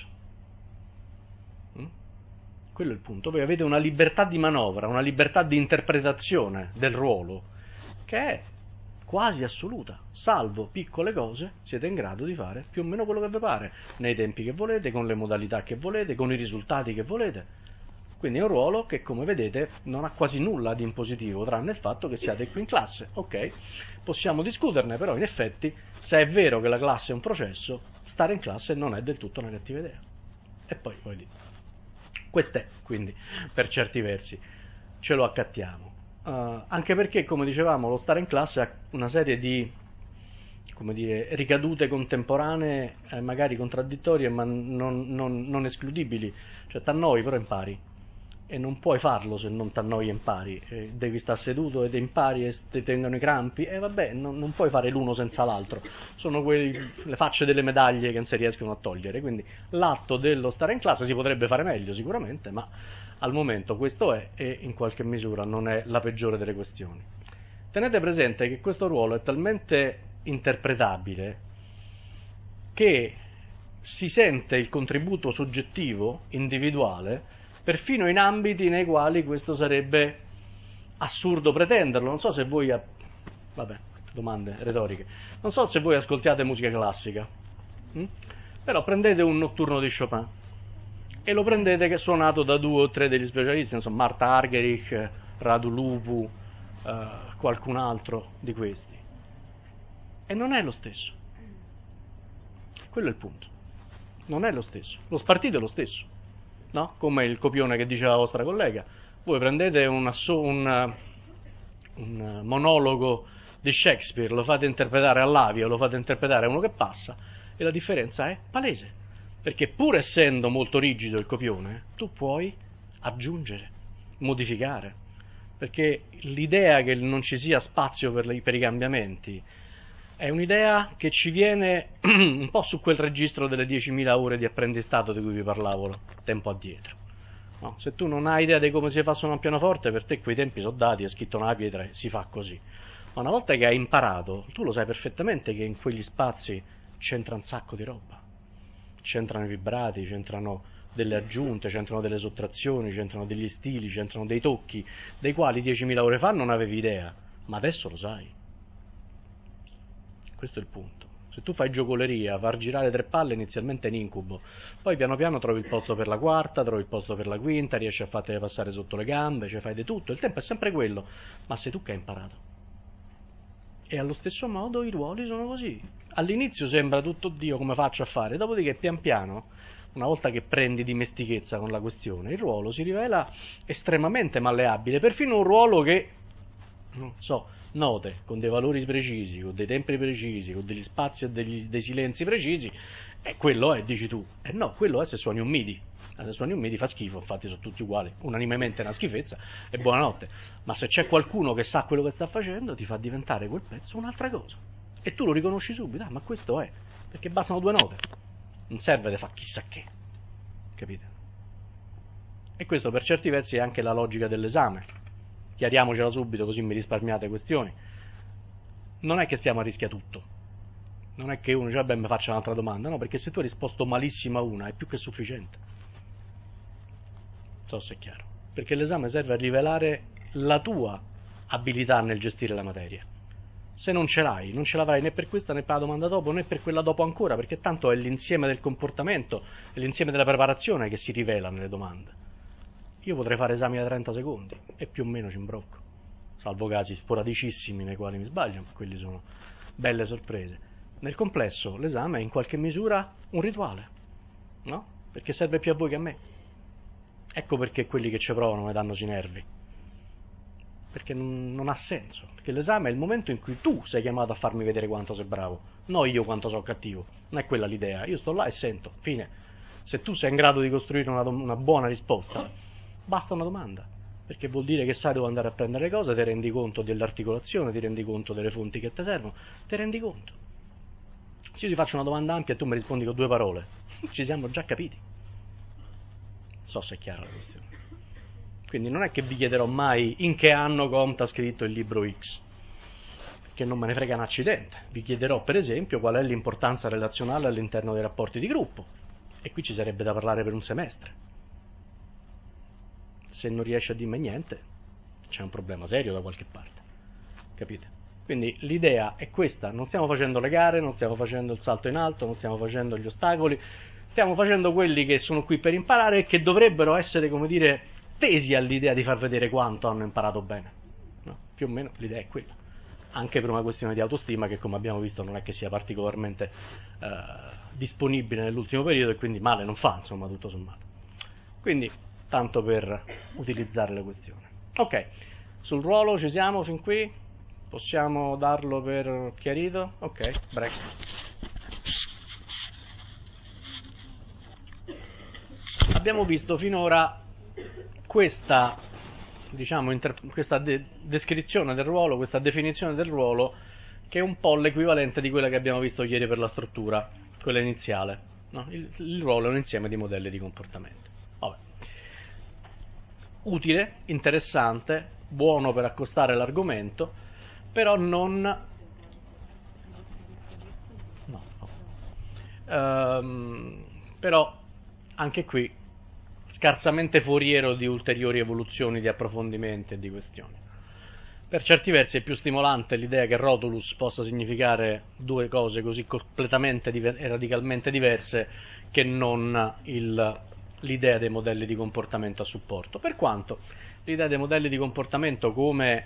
Quello è il punto. Voi avete una libertà di manovra, una libertà di interpretazione del ruolo che è quasi assoluta. Salvo piccole cose, siete in grado di fare più o meno quello che vi pare, nei tempi che volete, con le modalità che volete, con i risultati che volete. Quindi è un ruolo che, come vedete, non ha quasi nulla di impositivo, tranne il fatto che siate qui in classe. Ok, possiamo discuterne, però in effetti, se è vero che la classe è un processo, stare in classe non è del tutto una cattiva idea. E poi, voglio dire, quest'è, quindi, per certi versi, ce lo accattiamo. Anche perché, come dicevamo, lo stare in classe ha una serie di, come dire, ricadute contemporanee, magari contraddittorie, ma non escludibili. Cioè, t'annoi, però impari. E non puoi farlo se non t'annoi e impari, devi stare seduto ed impari e ti tengono i crampi, e vabbè, non puoi fare l'uno senza l'altro, sono le facce delle medaglie che non si riescono a togliere, quindi l'atto dello stare in classe si potrebbe fare meglio sicuramente, ma al momento questo è, e in qualche misura non è la peggiore delle questioni. Tenete presente che questo ruolo è talmente interpretabile che si sente il contributo soggettivo, individuale, perfino in ambiti nei quali questo sarebbe assurdo pretenderlo. Non so se voi, vabbè, domande retoriche, non so se voi ascoltiate musica classica, però prendete un notturno di Chopin e lo prendete che è suonato da 2 o 3 degli specialisti, insomma, Marta Argerich, Radu Lupu, qualcun altro di questi, e non è lo stesso. Quello è il punto, non è lo stesso. Lo spartito è lo stesso, no? Come il copione che diceva la vostra collega. Voi prendete un monologo di Shakespeare, lo fate interpretare all'Avia, lo fate interpretare a uno che passa, e la differenza è palese, perché pur essendo molto rigido il copione, tu puoi aggiungere, modificare, perché l'idea che non ci sia spazio per i cambiamenti è un'idea che ci viene un po' su quel registro delle 10.000 ore di apprendistato di cui vi parlavo tempo addietro. No? Se tu non hai idea di come si fa a suonare un pianoforte, per te quei tempi sono dati, è scritto nella pietra e si fa così. Ma una volta che hai imparato, tu lo sai perfettamente che in quegli spazi c'entra un sacco di roba. C'entrano i vibrati, c'entrano delle aggiunte, c'entrano delle sottrazioni, c'entrano degli stili, c'entrano dei tocchi, dei quali 10.000 ore fa non avevi idea, ma adesso lo sai. Questo è il punto. Se tu fai giocoleria, far girare 3 palle inizialmente è un incubo, poi piano piano trovi il posto per la quarta, trovi il posto per la quinta, riesci a fartele passare sotto le gambe, cioè fai di tutto, il tempo è sempre quello, ma sei tu che hai imparato. E allo stesso modo i ruoli sono così. All'inizio sembra tutto Dio come faccio a fare, dopodiché pian piano, una volta che prendi dimestichezza con la questione, il ruolo si rivela estremamente malleabile, perfino un ruolo che, non so, note, con dei valori precisi, con dei tempi precisi, con degli spazi e dei silenzi precisi, e quello è, dici tu. E no, quello è se suoni un MIDI. Se suoni un MIDI fa schifo, infatti sono tutti uguali, unanimemente è una schifezza, e buonanotte. Ma se c'è qualcuno che sa quello che sta facendo, ti fa diventare quel pezzo un'altra cosa. E tu lo riconosci subito, ma questo è, perché bastano 2 note. Non serve di fare chissà che, capite? E questo per certi versi è anche la logica dell'esame. chiariamocela subito così mi risparmiate questioni, non è che stiamo a rischiare tutto, non è che uno dice vabbè mi faccia un'altra domanda, no, perché se tu hai risposto malissimo a una è più che sufficiente. Non so se è chiaro, perché l'esame serve a rivelare la tua abilità nel gestire la materia. Se non ce l'hai, non ce l'avrai né per questa né per la domanda dopo né per quella dopo ancora, perché tanto è l'insieme del comportamento, è l'insieme della preparazione che si rivela nelle domande. Io potrei fare esami da 30 secondi e più o meno ci imbrocco, salvo casi sporadicissimi nei quali mi sbaglio, quelli sono belle sorprese. Nel complesso l'esame è in qualche misura un rituale, no? Perché serve più a voi che a me. Ecco perché quelli che ci provano mi danno sui nervi. Perché non ha senso, perché l'esame è il momento in cui tu sei chiamato a farmi vedere quanto sei bravo, non io quanto sono cattivo, non è quella l'idea, io sto là e sento, fine. Se tu sei in grado di costruire una buona risposta, basta una domanda, perché vuol dire che sai dove andare a prendere le cose, ti rendi conto dell'articolazione, ti rendi conto delle fonti che ti servono, ti rendi conto. Se io ti faccio una domanda ampia e tu mi rispondi con 2 parole, ci siamo già capiti. Non so se è chiara la questione. Quindi non è che vi chiederò mai in che anno Comte ha scritto il libro X, che non me ne frega un accidente. Vi chiederò per esempio qual è l'importanza relazionale all'interno dei rapporti di gruppo, e qui ci sarebbe da parlare per un semestre. Se non riesce a dirmi niente c'è un problema serio da qualche parte, capite? Quindi l'idea è questa, non stiamo facendo le gare, non stiamo facendo il salto in alto, non stiamo facendo gli ostacoli, stiamo facendo quelli che sono qui per imparare e che dovrebbero essere, come dire, tesi all'idea di far vedere quanto hanno imparato bene, no? Più o meno l'idea è quella, anche per una questione di autostima che, come abbiamo visto, non è che sia particolarmente disponibile nell'ultimo periodo, e quindi male non fa, insomma, tutto sommato. Quindi tanto per utilizzare la questione. Ok, sul ruolo ci siamo fin qui? Possiamo darlo per chiarito? Ok, break. Abbiamo visto finora questa, diciamo, questa descrizione del ruolo, questa definizione del ruolo, che è un po' l'equivalente di quella che abbiamo visto ieri per la struttura, quella iniziale, no? Il ruolo è un insieme di modelli di comportamento. Vabbè. Utile, interessante, buono per accostare l'argomento, però non... però anche qui scarsamente foriero di ulteriori evoluzioni, di approfondimenti e di questioni. Per certi versi è più stimolante l'idea che Rotulus possa significare 2 cose così completamente e radicalmente diverse che non l'idea dei modelli di comportamento a supporto, per quanto l'idea dei modelli di comportamento come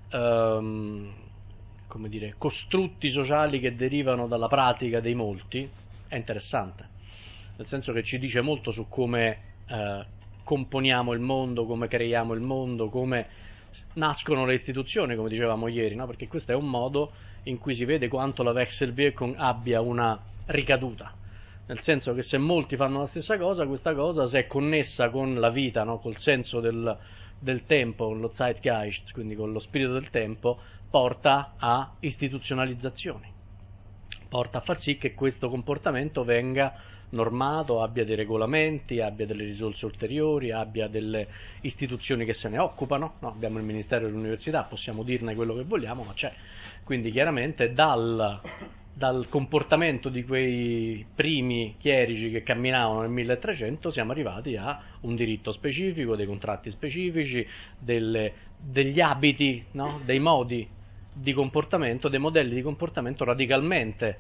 dire, costrutti sociali che derivano dalla pratica dei molti è interessante, nel senso che ci dice molto su come componiamo il mondo, come creiamo il mondo, come nascono le istituzioni, come dicevamo ieri, no? Perché questo è un modo in cui si vede quanto la Wechselwirkung abbia una ricaduta, nel senso che se molti fanno la stessa cosa, questa cosa, se è connessa con la vita, no? Col senso del tempo, con lo Zeitgeist, quindi con lo spirito del tempo, porta a istituzionalizzazioni, porta a far sì che questo comportamento venga normato, abbia dei regolamenti, abbia delle risorse ulteriori, abbia delle istituzioni che se ne occupano, no? Abbiamo il Ministero dell'Università, possiamo dirne quello che vogliamo, ma c'è. Quindi chiaramente dal comportamento di quei primi chierici che camminavano nel 1300 siamo arrivati a un diritto specifico, dei contratti specifici, degli abiti, no? Dei modi di comportamento, dei modelli di comportamento radicalmente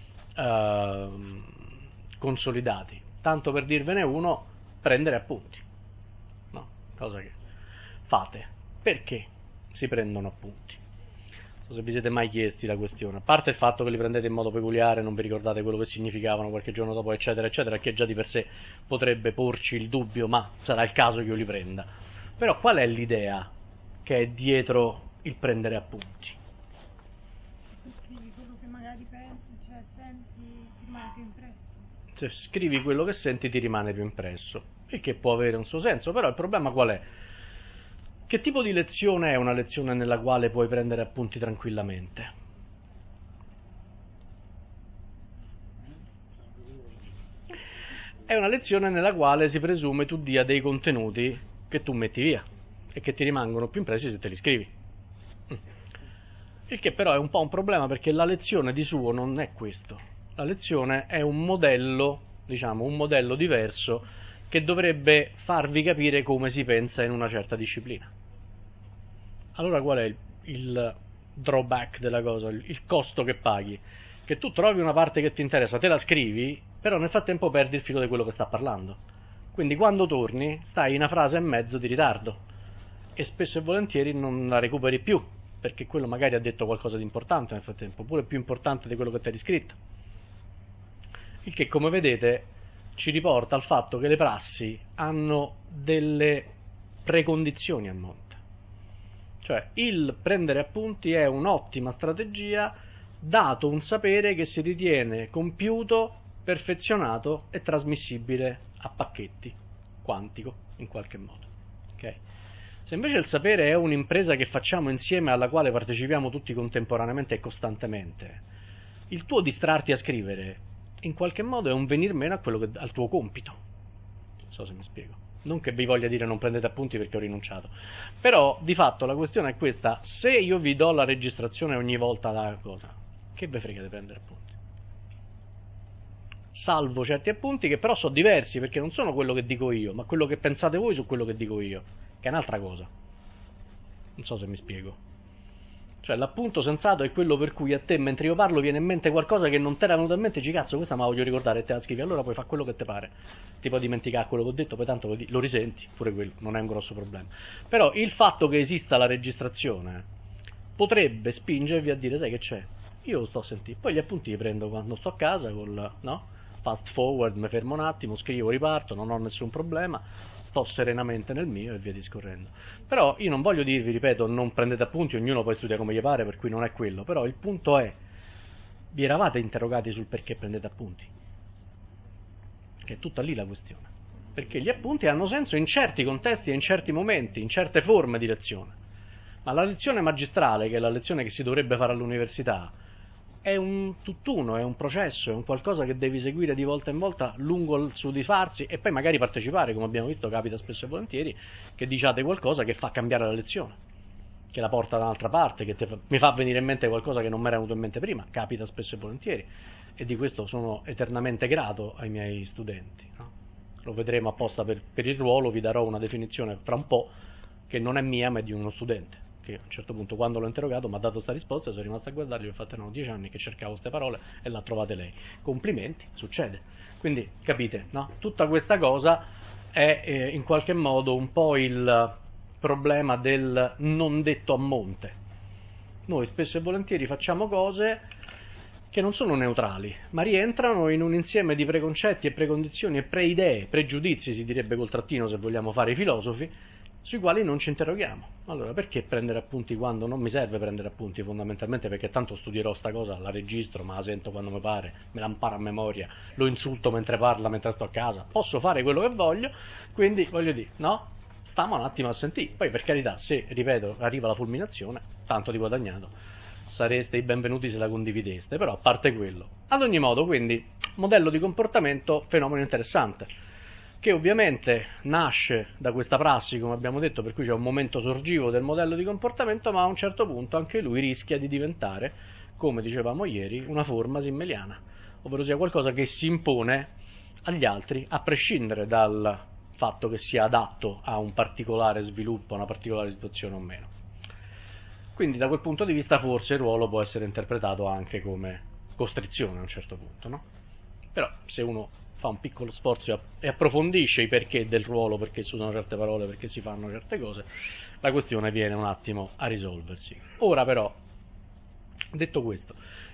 consolidati. Tanto per dirvene uno, prendere appunti, no? Cosa che fate. Perché si prendono appunti? Non so se vi siete mai chiesti la questione, a parte il fatto che li prendete in modo peculiare, non vi ricordate quello che significavano qualche giorno dopo, eccetera eccetera, che già di per sé potrebbe porci il dubbio, ma sarà il caso che io li prenda. Però qual è l'idea che è dietro il prendere appunti? Scrivi quello che magari pensi, cioè senti, ti rimane più impresso. Se scrivi quello che senti ti rimane più impresso, il che può avere un suo senso, però il problema qual è? Che tipo di lezione è una lezione nella quale puoi prendere appunti tranquillamente? È una lezione nella quale si presume tu dia dei contenuti che tu metti via, e che ti rimangono più impressi se te li scrivi. Il che però è un po' un problema, perché la lezione di suo non è questo. La lezione è un modello, diciamo, un modello diverso che dovrebbe farvi capire come si pensa in una certa disciplina. Allora qual è il drawback della cosa, il costo che paghi? Che tu trovi una parte che ti interessa, te la scrivi, però nel frattempo perdi il filo di quello che sta parlando. Quindi quando torni stai in una frase e mezzo di ritardo e spesso e volentieri non la recuperi più, perché quello magari ha detto qualcosa di importante nel frattempo, oppure più importante di quello che ti hai riscritto. Il che, come vedete, ci riporta al fatto che le prassi hanno delle precondizioni a monte. Cioè, il prendere appunti è un'ottima strategia dato un sapere che si ritiene compiuto, perfezionato e trasmissibile a pacchetti, quantico, in qualche modo. Okay? Se invece il sapere è un'impresa che facciamo insieme, alla quale partecipiamo tutti contemporaneamente e costantemente, il tuo distrarti a scrivere in qualche modo è un venir meno a quello al tuo compito. Non so se mi spiego. Non che vi voglia dire non prendete appunti perché ho rinunciato, però di fatto la questione è questa: se io vi do la registrazione ogni volta la cosa, che ve frega di prendere appunti? Salvo certi appunti che però sono diversi, perché non sono quello che dico io, ma quello che pensate voi su quello che dico io, che è un'altra cosa. Non so se mi spiego. Cioè l'appunto sensato è quello per cui a te mentre io parlo viene in mente qualcosa che non ti era venuto in mente, dici cazzo questa me la voglio ricordare, e te la scrivi, allora puoi fare quello che ti pare, ti puoi dimenticare quello che ho detto, poi tanto lo risenti, pure quello, non è un grosso problema. Però il fatto che esista la registrazione potrebbe spingervi a dire sai che c'è, io lo sto a sentire, poi gli appunti li prendo quando sto a casa col, no? Fast forward, mi fermo un attimo, scrivo, riparto, non ho nessun problema, sto serenamente nel mio e via discorrendo. Però io non voglio dirvi, ripeto, non prendete appunti, ognuno poi studia come gli pare, per cui non è quello, però il punto è, vi eravate interrogati sul perché prendete appunti? Che è tutta lì la questione. Perché gli appunti hanno senso in certi contesti e in certi momenti, in certe forme di lezione. Ma la lezione magistrale, che è la lezione che si dovrebbe fare all'università, è un tutt'uno, è un processo, è un qualcosa che devi seguire di volta in volta lungo il suo di farsi e poi magari partecipare, come abbiamo visto capita spesso e volentieri, che diciate qualcosa che fa cambiare la lezione, che la porta da un'altra parte, che mi fa venire in mente qualcosa che non mi era venuto in mente prima, capita spesso e volentieri, e di questo sono eternamente grato ai miei studenti. No? Lo vedremo apposta per il ruolo, vi darò una definizione fra un po' che non è mia ma è di uno studente. Che a un certo punto, quando l'ho interrogato, mi ha dato questa risposta, sono rimasto a guardargli, ho fatto erano 10 anni che cercavo queste parole e l'ha trovate lei. Complimenti, succede. Quindi capite, no? Tutta questa cosa è in qualche modo un po' il problema del non detto a monte. Noi spesso e volentieri facciamo cose che non sono neutrali, ma rientrano in un insieme di preconcetti e precondizioni e preidee, pregiudizi si direbbe col trattino se vogliamo fare i filosofi, sui quali non ci interroghiamo. Allora, perché prendere appunti quando non mi serve prendere appunti, fondamentalmente perché tanto studierò sta cosa, la registro, ma la sento quando mi pare, me la imparo a memoria, lo insulto mentre parla, mentre sto a casa, posso fare quello che voglio, quindi voglio dire, no? Stiamo un attimo a sentire, poi per carità, se, ripeto, arriva la fulminazione, tanto di guadagnato, sareste i benvenuti se la condivideste, però a parte quello. Ad ogni modo, quindi, modello di comportamento, fenomeno interessante, che ovviamente nasce da questa prassi, come abbiamo detto, per cui c'è un momento sorgivo del modello di comportamento, ma a un certo punto anche lui rischia di diventare, come dicevamo ieri, una forma simmeliana, ovvero sia qualcosa che si impone agli altri a prescindere dal fatto che sia adatto a un particolare sviluppo, a una particolare situazione o meno. Quindi da quel punto di vista forse il ruolo può essere interpretato anche come costrizione a un certo punto, no? Però se uno fa un piccolo sforzo e approfondisce i perché del ruolo, perché si usano certe parole, perché si fanno certe cose, la questione viene un attimo a risolversi. Ora però, detto questo,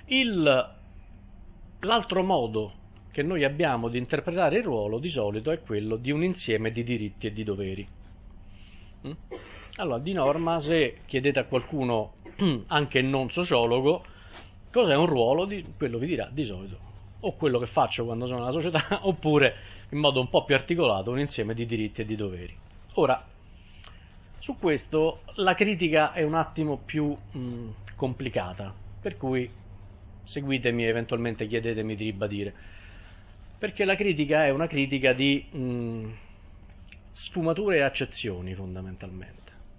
l'altro modo che noi abbiamo di interpretare il ruolo di solito è quello di un insieme di diritti e di doveri. Allora, di norma, se chiedete a qualcuno, anche non sociologo, cos'è un ruolo, quello vi dirà di solito o quello che faccio quando sono nella società, oppure in modo un po' più articolato un insieme di diritti e di doveri. Ora, su questo la critica è un attimo più complicata, per cui seguitemi e eventualmente chiedetemi di ribadire, perché la critica è una critica di sfumature e accezioni fondamentalmente.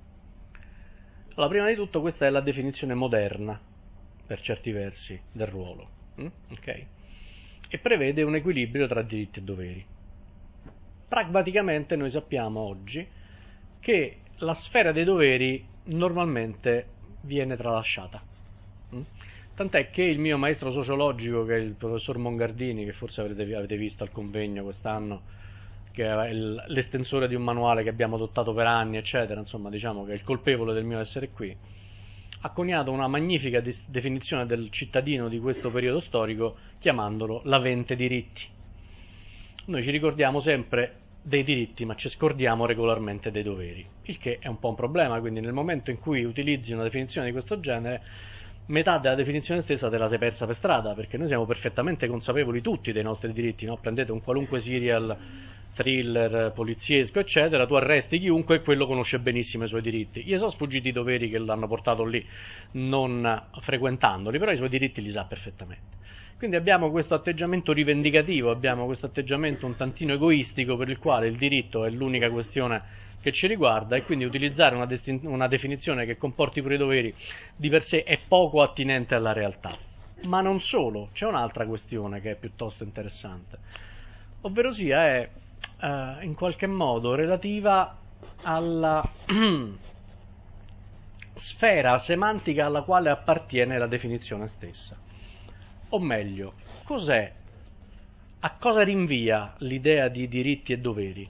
Allora, prima di tutto questa è la definizione moderna, per certi versi, del ruolo, ok? E prevede un equilibrio tra diritti e doveri. Pragmaticamente noi sappiamo oggi che la sfera dei doveri normalmente viene tralasciata. Tant'è che il mio maestro sociologico, che è il professor Mongardini, che forse avete visto al convegno quest'anno, che è l'estensore di un manuale che abbiamo adottato per anni, eccetera, insomma, diciamo che è il colpevole del mio essere qui, ha coniato una magnifica definizione del cittadino di questo periodo storico, chiamandolo l'avente diritti. Noi ci ricordiamo sempre dei diritti, ma ci scordiamo regolarmente dei doveri, il che è un po' un problema, quindi nel momento in cui utilizzi una definizione di questo genere, metà della definizione stessa te la sei persa per strada, perché noi siamo perfettamente consapevoli tutti dei nostri diritti, no? Prendete un qualunque serial, thriller, poliziesco, eccetera, tu arresti chiunque e quello conosce benissimo i suoi diritti. Gli sono sfuggiti i doveri che l'hanno portato lì, non frequentandoli, però i suoi diritti li sa perfettamente. Quindi abbiamo questo atteggiamento rivendicativo, abbiamo questo atteggiamento un tantino egoistico per il quale il diritto è l'unica questione che ci riguarda, e quindi utilizzare una definizione che comporti pure i doveri di per sé è poco attinente alla realtà. Ma non solo, c'è un'altra questione che è piuttosto interessante, ovvero sia è in qualche modo relativa alla sfera semantica alla quale appartiene la definizione stessa. O meglio, a cosa rinvia l'idea di diritti e doveri?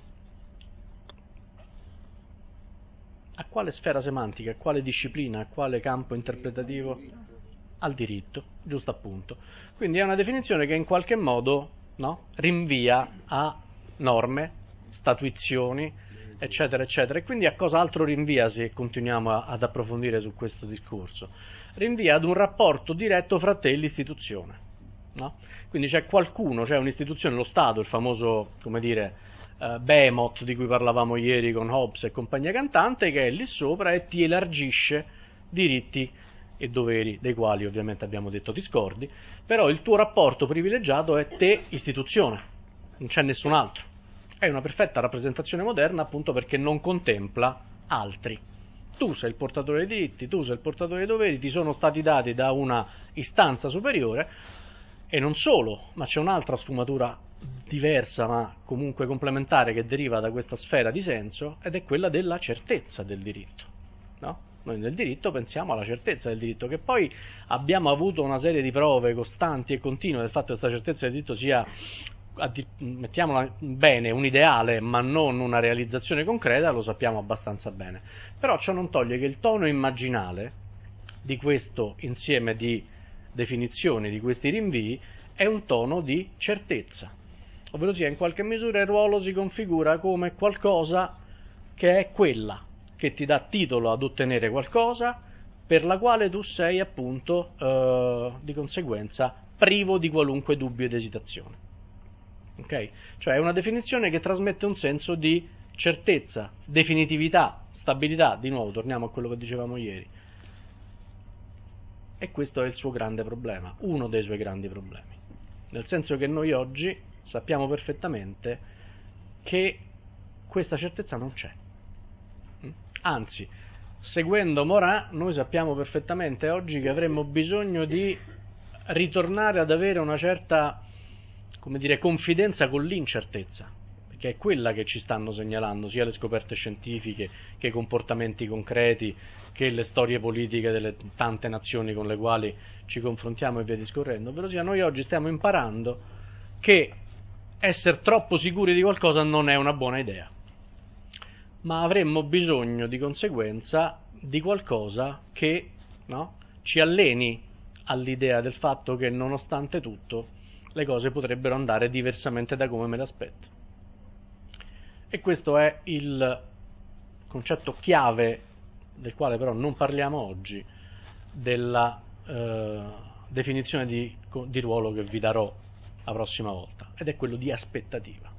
A quale sfera semantica, a quale disciplina, a quale campo interpretativo? Al diritto, giusto appunto. Quindi è una definizione che in qualche modo, no, rinvia a norme, statuizioni, eccetera, eccetera. E quindi a cosa altro rinvia, se continuiamo ad approfondire su questo discorso? Rinvia ad un rapporto diretto fra te e l'istituzione, no? Quindi c'è qualcuno, c'è un'istituzione, lo Stato, il famoso, come dire, Behemoth di cui parlavamo ieri con Hobbes e compagnia cantante, che è lì sopra e ti elargisce diritti e doveri, dei quali ovviamente abbiamo detto ti scordi, però il tuo rapporto privilegiato è te istituzione, non c'è nessun altro. È una perfetta rappresentazione moderna, appunto perché non contempla altri. Tu sei il portatore dei diritti, tu sei il portatore dei doveri, ti sono stati dati da una istanza superiore, e non solo, ma c'è un'altra sfumatura diversa ma comunque complementare che deriva da questa sfera di senso, ed è quella della certezza del diritto, no? Noi nel diritto pensiamo alla certezza del diritto, che poi abbiamo avuto una serie di prove costanti e continue del fatto che questa certezza del diritto sia, mettiamola bene, un ideale ma non una realizzazione concreta, lo sappiamo abbastanza bene. Però ciò non toglie che il tono immaginale di questo insieme di definizioni, di questi rinvii, è un tono di certezza, ovvero sia in qualche misura il ruolo si configura come qualcosa che è quella che ti dà titolo ad ottenere qualcosa per la quale tu sei appunto di conseguenza privo di qualunque dubbio ed esitazione. Ok? Cioè è una definizione che trasmette un senso di certezza, definitività, stabilità. Di nuovo torniamo a quello che dicevamo ieri. E questo è il suo grande problema, uno dei suoi grandi problemi, nel senso che noi oggi sappiamo perfettamente che questa certezza non c'è. Anzi, seguendo Morin, noi sappiamo perfettamente oggi che avremmo bisogno di ritornare ad avere una certa, come dire, confidenza con l'incertezza, perché è quella che ci stanno segnalando sia le scoperte scientifiche che i comportamenti concreti, che le storie politiche delle tante nazioni con le quali ci confrontiamo e via discorrendo. Ovvero sia, noi oggi stiamo imparando che essere troppo sicuri di qualcosa non è una buona idea, ma avremmo bisogno di conseguenza di qualcosa che, no, ci alleni all'idea del fatto che nonostante tutto le cose potrebbero andare diversamente da come me le aspetto. E questo è il concetto chiave, del quale però non parliamo oggi, della definizione di ruolo che vi darò la prossima volta, ed è quello di aspettativa.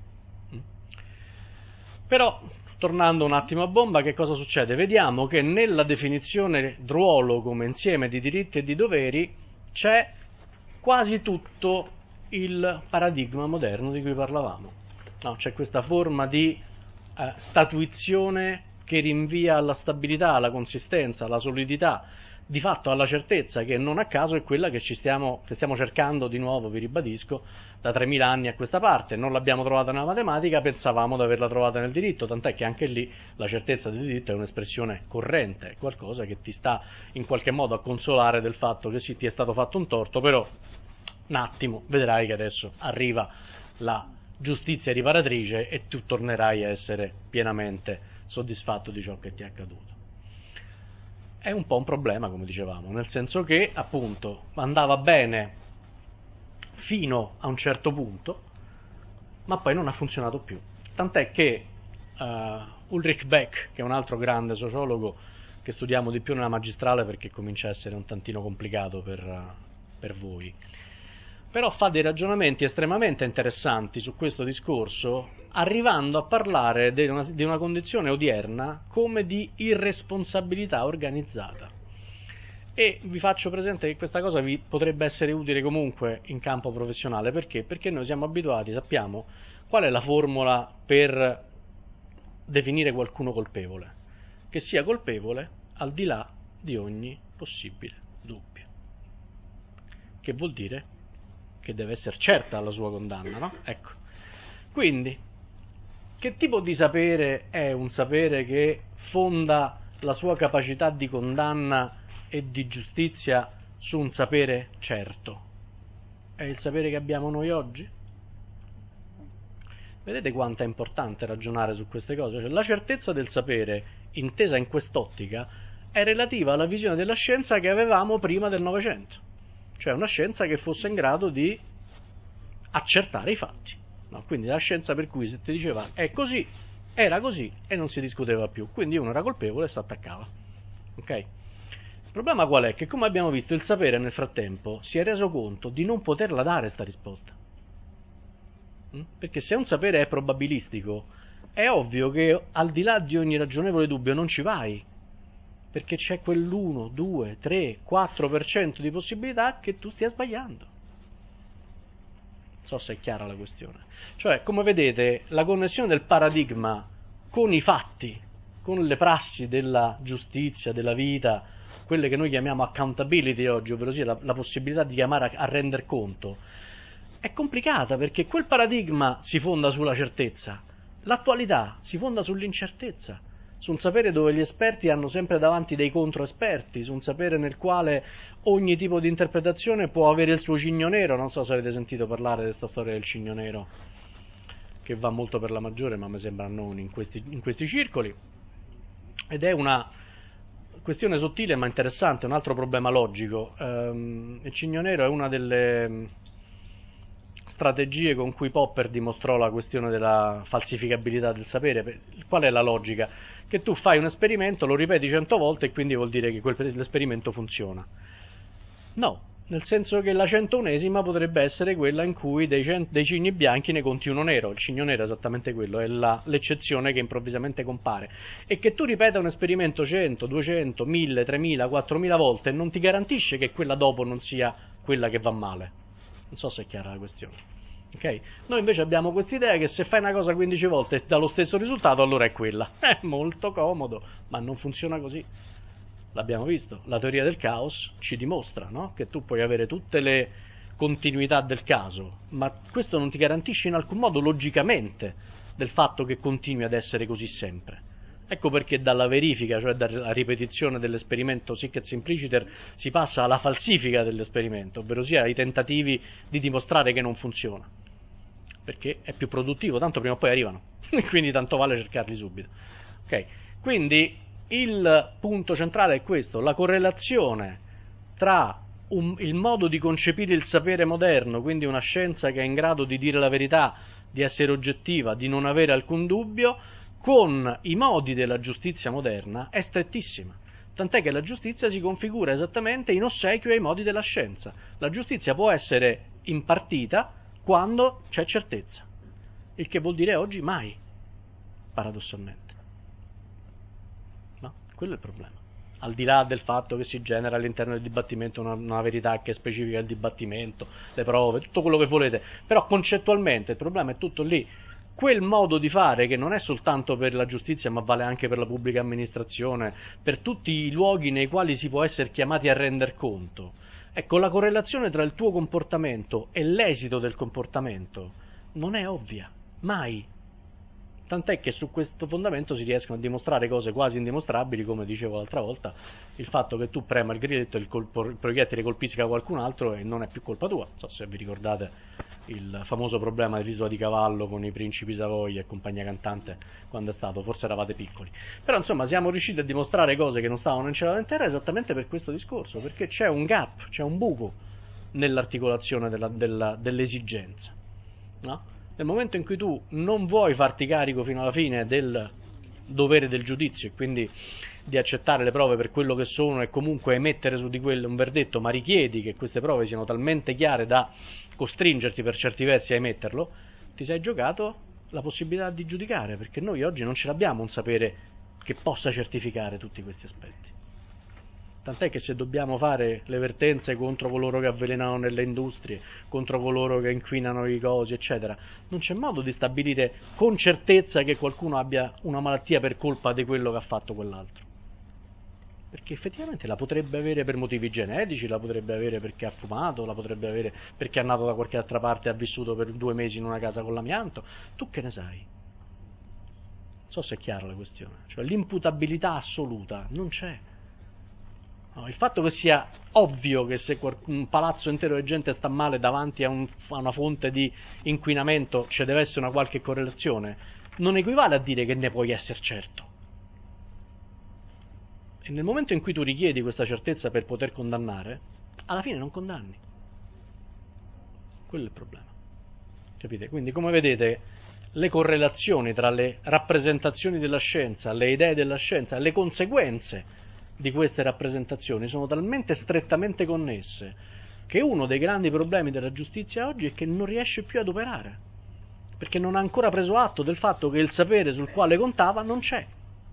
Però, tornando un attimo a bomba, che cosa succede? Vediamo che nella definizione ruolo come insieme di diritti e di doveri c'è quasi tutto il paradigma moderno di cui parlavamo. No, c'è questa forma di statuizione che rinvia alla stabilità, alla consistenza, alla solidità, di fatto alla certezza, che non a caso è quella che stiamo cercando di nuovo, vi ribadisco, da 3000 anni a questa parte. Non l'abbiamo trovata nella matematica, pensavamo di averla trovata nel diritto, tant'è che anche lì la certezza del diritto è un'espressione corrente, è qualcosa che ti sta in qualche modo a consolare del fatto che sì, ti è stato fatto un torto, però un attimo, vedrai che adesso arriva la giustizia riparatrice e tu tornerai a essere pienamente soddisfatto di ciò che ti è accaduto. È un po' un problema, come dicevamo, nel senso che appunto andava bene fino a un certo punto, ma poi non ha funzionato più. Tant'è che Ulrich Beck, che è un altro grande sociologo che studiamo di più nella magistrale perché comincia a essere un tantino complicato per voi, però fa dei ragionamenti estremamente interessanti su questo discorso, arrivando a parlare di una condizione odierna come di irresponsabilità organizzata. E vi faccio presente che questa cosa vi potrebbe essere utile comunque in campo professionale. Perché? Perché noi siamo abituati, sappiamo qual è la formula per definire qualcuno colpevole: che sia colpevole al di là di ogni possibile dubbio. Che vuol dire che deve essere certa la sua condanna, no? Ecco. Quindi, che tipo di sapere è un sapere che fonda la sua capacità di condanna e di giustizia su un sapere certo? È il sapere che abbiamo noi oggi? Vedete quanto è importante ragionare su queste cose? Cioè, la certezza del sapere, intesa in quest'ottica, è relativa alla visione della scienza che avevamo prima del Novecento. Cioè una scienza che fosse in grado di accertare i fatti, no? Quindi la scienza per cui se ti diceva è così, era così e non si discuteva più, quindi uno era colpevole e si attaccava. Ok? Il problema qual è? Che, come abbiamo visto, il sapere nel frattempo si è reso conto di non poterla dare sta risposta. Perché se un sapere è probabilistico, è ovvio che al di là di ogni ragionevole dubbio non ci vai, perché c'è quell'1, 2, 3, 4% di possibilità che tu stia sbagliando. Non so se è chiara la questione. Cioè, come vedete, la connessione del paradigma con i fatti, con le prassi della giustizia, della vita, quelle che noi chiamiamo accountability oggi, ovvero sia la possibilità di chiamare a render conto, è complicata, perché quel paradigma si fonda sulla certezza, l'attualità si fonda sull'incertezza, su un sapere dove gli esperti hanno sempre davanti dei controesperti, su un sapere nel quale ogni tipo di interpretazione può avere il suo cigno nero. Non so se avete sentito parlare di questa storia del cigno nero, che va molto per la maggiore, ma mi sembra non in questi circoli, ed è una questione sottile ma interessante, un altro problema logico. Il cigno nero è una delle strategie con cui Popper dimostrò la questione della falsificabilità del sapere. Qual è la logica? Che tu fai un esperimento, lo ripeti 100 volte e quindi vuol dire che l'esperimento funziona. No, nel senso che la 101esima potrebbe essere quella in cui dei cigni bianchi ne conti uno nero. Il cigno nero è esattamente quello, è l'eccezione che improvvisamente compare. E che tu ripeta un esperimento 100, 200, 1000, 3000, 4000 volte non ti garantisce che quella dopo non sia quella che va male. Non so se è chiara la questione. Okay? Noi invece abbiamo quest'idea che se fai una cosa 15 volte e dà lo stesso risultato, allora è quella. È molto comodo, ma non funziona così. L'abbiamo visto. La teoria del caos ci dimostra, no? Che tu puoi avere tutte le continuità del caso, ma questo non ti garantisce in alcun modo logicamente del fatto che continui ad essere così sempre. Ecco perché dalla verifica, cioè dalla ripetizione dell'esperimento sic et simpliciter, si passa alla falsifica dell'esperimento, ovvero sia ai tentativi di dimostrare che non funziona, perché è più produttivo, tanto prima o poi arrivano, quindi tanto vale cercarli subito. Okay. Quindi il punto centrale è questo: la correlazione tra il modo di concepire il sapere moderno, quindi una scienza che è in grado di dire la verità, di essere oggettiva, di non avere alcun dubbio, con i modi della giustizia moderna è strettissima, tant'è che la giustizia si configura esattamente in ossequio ai modi della scienza. La giustizia può essere impartita quando c'è certezza, il che vuol dire oggi mai, paradossalmente. No? Quello è il problema. Al di là del fatto che si genera all'interno del dibattimento una verità che specifica il dibattimento, le prove, tutto quello che volete, però concettualmente il problema è tutto lì. quel modo di fare che non è soltanto per la giustizia ma vale anche per la pubblica amministrazione, per tutti i luoghi nei quali si può essere chiamati a render conto. Ecco, la correlazione tra il tuo comportamento e l'esito del comportamento non è ovvia, mai. Tant'è che su questo fondamento si riescono a dimostrare cose quasi indimostrabili, come dicevo l'altra volta, il fatto che tu prema il grilletto e il proiettile colpisca qualcun altro e non è più colpa tua. Non so se vi ricordate il famoso problema dell'isola di Cavallo con i principi Savoia e compagnia cantante, quando è stato, forse eravate piccoli. Però insomma siamo riusciti a dimostrare cose che non stavano in cielo in terra esattamente per questo discorso, perché c'è un gap, c'è un buco nell'articolazione dell'esigenza, no? Nel momento in cui tu non vuoi farti carico fino alla fine del dovere del giudizio e quindi di accettare le prove per quello che sono e comunque emettere su di quello un verdetto, ma richiedi che queste prove siano talmente chiare da costringerti per certi versi a emetterlo, ti sei giocato la possibilità di giudicare, perché noi oggi non ce l'abbiamo un sapere che possa certificare tutti questi aspetti. Tant'è che se dobbiamo fare le vertenze contro coloro che avvelenano nelle industrie, contro coloro che inquinano i cosi, eccetera, non c'è modo di stabilire con certezza che qualcuno abbia una malattia per colpa di quello che ha fatto quell'altro. Perché effettivamente la potrebbe avere per motivi genetici, la potrebbe avere perché ha fumato, la potrebbe avere perché è nato da qualche altra parte e ha vissuto per 2 mesi in una casa con l'amianto. Tu che ne sai? Non so se è chiara la questione. Cioè l'imputabilità assoluta non c'è. No, il fatto che sia ovvio che se un palazzo intero di gente sta male davanti a una fonte di inquinamento ci deve essere una qualche correlazione, non equivale a dire che ne puoi essere certo. E nel momento in cui tu richiedi questa certezza per poter condannare, alla fine non condanni. Quello è il problema. Capite? Quindi, come vedete, le correlazioni tra le rappresentazioni della scienza, le idee della scienza e le conseguenze di queste rappresentazioni sono talmente strettamente connesse che uno dei grandi problemi della giustizia oggi è che non riesce più ad operare, perché non ha ancora preso atto del fatto che il sapere sul quale contava non c'è.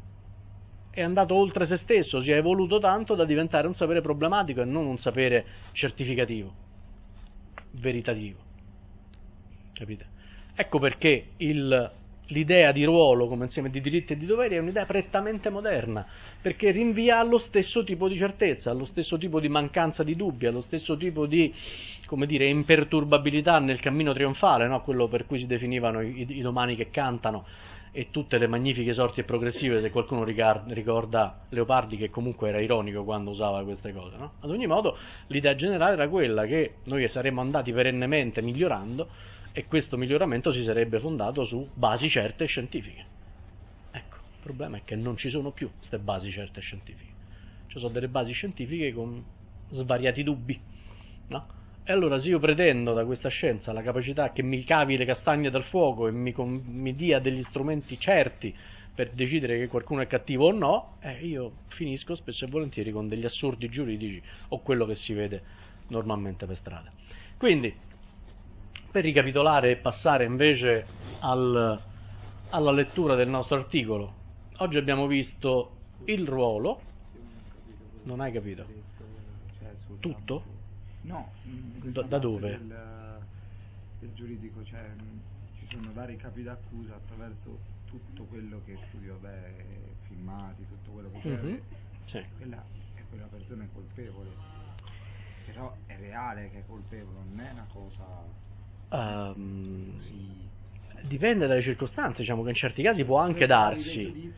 È andato oltre se stesso, si è evoluto tanto da diventare un sapere problematico e non un sapere certificativo, veritativo. Capite? Ecco perché l'idea di ruolo come insieme di diritti e di doveri è un'idea prettamente moderna, perché rinvia allo stesso tipo di certezza, allo stesso tipo di mancanza di dubbi, allo stesso tipo di, come dire, imperturbabilità nel cammino trionfale, no? Quello per cui si definivano i domani che cantano e tutte le magnifiche sorti e progressive, se qualcuno ricorda Leopardi, che comunque era ironico quando usava queste cose, no? Ad ogni modo l'idea generale era quella che noi saremmo andati perennemente migliorando e questo miglioramento si sarebbe fondato su basi certe e scientifiche. Ecco, il problema è che non ci sono più queste basi certe e scientifiche. Ci sono delle basi scientifiche con svariati dubbi, no? E allora se io pretendo da questa scienza la capacità che mi cavi le castagne dal fuoco e mi dia degli strumenti certi per decidere che qualcuno è cattivo o no, io finisco spesso e volentieri con degli assurdi giuridici o quello che si vede normalmente per strada. Quindi, per ricapitolare e passare invece alla lettura del nostro articolo, oggi abbiamo visto il ruolo. Non hai capito? Tutto? No, da dove? Del giuridico, cioè ci sono vari capi d'accusa attraverso tutto quello che studio, filmati, tutto quello che c'è. Sì. Quella persona è colpevole, però è reale che è colpevole, non è una cosa così. Dipende dalle circostanze, diciamo che in certi casi può anche darsi,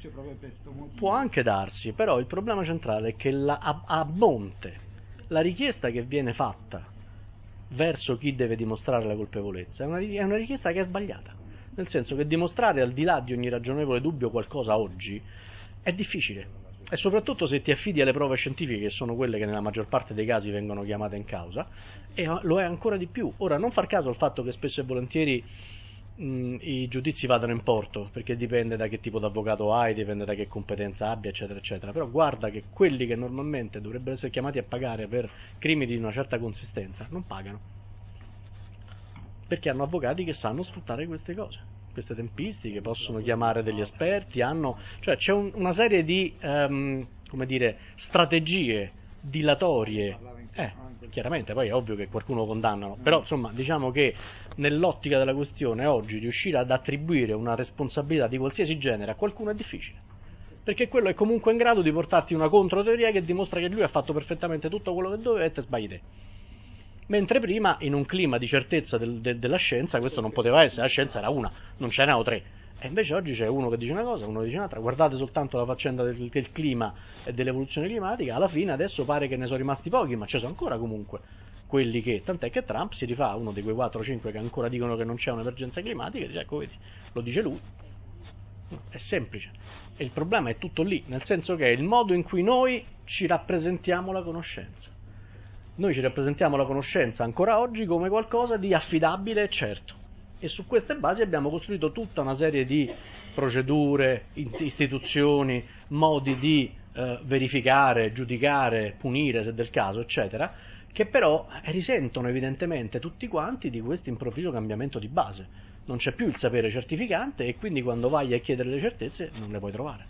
però il problema centrale è che a monte la richiesta che viene fatta verso chi deve dimostrare la colpevolezza è una richiesta che è sbagliata, nel senso che dimostrare al di là di ogni ragionevole dubbio qualcosa oggi è difficile, e soprattutto se ti affidi alle prove scientifiche, che sono quelle che nella maggior parte dei casi vengono chiamate in causa, e lo è ancora di più. Ora, non far caso al fatto che spesso e volentieri i giudizi vadano in porto, perché dipende da che tipo di avvocato hai, dipende da che competenza abbia, eccetera eccetera, però guarda che quelli che normalmente dovrebbero essere chiamati a pagare per crimini di una certa consistenza non pagano, perché hanno avvocati che sanno sfruttare queste cose, queste tempistiche, possono chiamare degli esperti, cioè c'è una serie di strategie dilatorie, chiaramente poi è ovvio che qualcuno lo condannano, però insomma diciamo che nell'ottica della questione oggi riuscire ad attribuire una responsabilità di qualsiasi genere a qualcuno è difficile, perché quello è comunque in grado di portarti una controteoria che dimostra che lui ha fatto perfettamente tutto quello che doveva e te sbagli te. Mentre prima, in un clima di certezza della scienza, questo non poteva essere, la scienza era una, non ce n'erano tre. E invece oggi c'è uno che dice una cosa, uno che dice un'altra. Guardate soltanto la faccenda del clima e dell'evoluzione climatica, alla fine adesso pare che ne sono rimasti pochi, ma ci sono ancora comunque quelli che, tant'è che Trump si rifà uno di quei 4-5 che ancora dicono che non c'è un'emergenza climatica, e dice, ecco vedi, lo dice lui. No, è semplice. E il problema è tutto lì, nel senso che è il modo in cui noi ci rappresentiamo la conoscenza. Noi ci rappresentiamo la conoscenza ancora oggi come qualcosa di affidabile e certo. E su queste basi abbiamo costruito tutta una serie di procedure, istituzioni, modi di verificare, giudicare, punire se del caso, eccetera, che però risentono evidentemente tutti quanti di questo improvviso cambiamento di base. Non c'è più il sapere certificante e quindi quando vai a chiedere le certezze non le puoi trovare.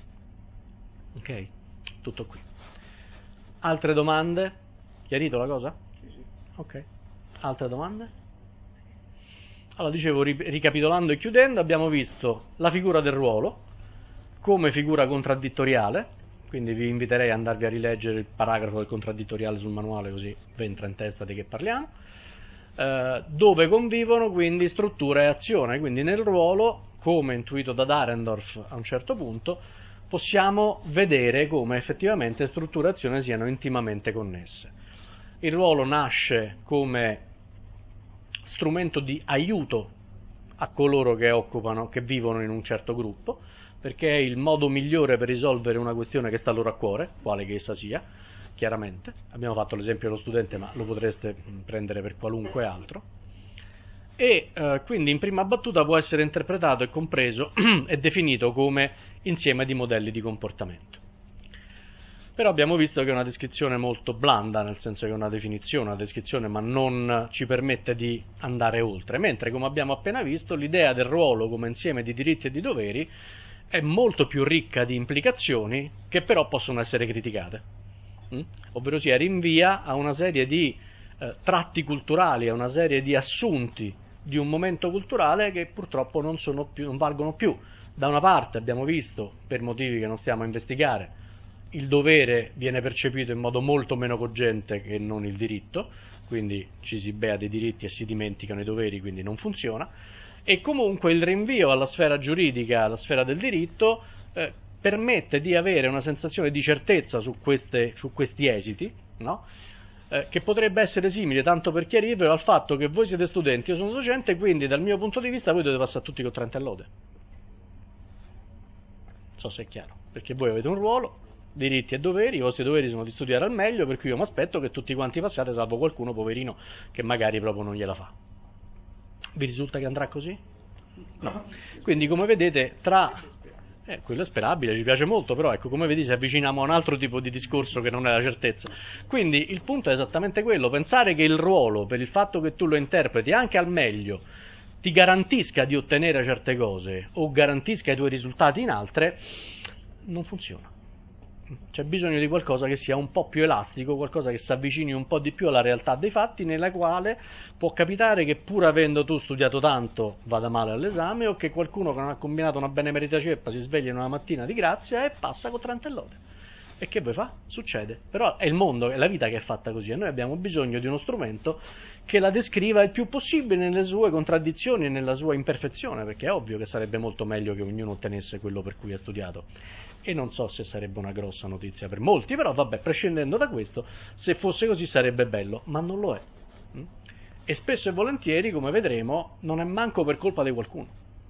Ok? Tutto qui. Altre domande? Chiarito la cosa? Sì. Ok. Altre domande? Allora, dicevo, ricapitolando e chiudendo, abbiamo visto la figura del ruolo come figura contraddittoriale, quindi vi inviterei ad andarvi a rileggere il paragrafo del contraddittoriale sul manuale, così vi entra in testa di che parliamo, dove convivono quindi struttura e azione, quindi nel ruolo, come intuito da Dahrendorf a un certo punto, possiamo vedere come effettivamente struttura e azione siano intimamente connesse. Il ruolo nasce come strumento di aiuto a coloro che vivono in un certo gruppo, perché è il modo migliore per risolvere una questione che sta loro a cuore, quale che essa sia, chiaramente. Abbiamo fatto l'esempio dello studente, ma lo potreste prendere per qualunque altro. E quindi in prima battuta può essere interpretato e compreso e definito come insieme di modelli di comportamento. Però abbiamo visto che è una descrizione molto blanda, nel senso che è una descrizione, ma non ci permette di andare oltre, mentre, come abbiamo appena visto, l'idea del ruolo come insieme di diritti e di doveri è molto più ricca di implicazioni che però possono essere criticate. Ovvero sia, rinvia a una serie di tratti culturali, a una serie di assunti di un momento culturale che purtroppo non valgono più. Da una parte abbiamo visto, per motivi che non stiamo a investigare, il dovere viene percepito in modo molto meno cogente che non il diritto, quindi ci si bea dei diritti e si dimenticano i doveri, quindi non funziona, e comunque il rinvio alla sfera giuridica, alla sfera del diritto, permette di avere una sensazione di certezza su questi esiti, no? Che potrebbe essere simile, tanto per chiarirvi, al fatto che voi siete studenti, io sono docente, quindi dal mio punto di vista voi dovete passare tutti con 30 lode. Non so se è chiaro, perché voi avete un ruolo, diritti e doveri, i vostri doveri sono di studiare al meglio, per cui io mi aspetto che tutti quanti passiate, salvo qualcuno poverino che magari proprio non gliela fa. Vi risulta che andrà così? No. Quindi come vedete quello è sperabile, ci piace molto, però ecco, come vedi, ci avviciniamo a un altro tipo di discorso che non è la certezza. Quindi il punto è esattamente quello, pensare che il ruolo, per il fatto che tu lo interpreti anche al meglio, ti garantisca di ottenere certe cose o garantisca i tuoi risultati in altre, non funziona. C'è bisogno di qualcosa che sia un po' più elastico, qualcosa che si avvicini un po' di più alla realtà dei fatti, nella quale può capitare che pur avendo tu studiato tanto vada male all'esame, o che qualcuno che non ha combinato una benemerita ceppa si sveglia in una mattina di grazia e passa con 30 lode. E che vuoi fa? Succede. Però è il mondo, è la vita che è fatta così, e noi abbiamo bisogno di uno strumento che la descriva il più possibile nelle sue contraddizioni e nella sua imperfezione, perché è ovvio che sarebbe molto meglio che ognuno ottenesse quello per cui ha studiato. E non so se sarebbe una grossa notizia per molti, però vabbè, prescindendo da questo, se fosse così sarebbe bello, ma non lo è. E spesso e volentieri, come vedremo, non è manco per colpa di qualcuno.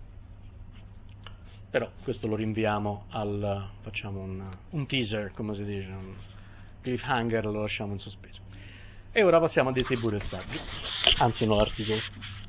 Però questo lo rinviamo facciamo un teaser, come si dice, un cliffhanger, lo lasciamo in sospeso. E ora passiamo a distribuire il saggio, anzi no, l'articolo.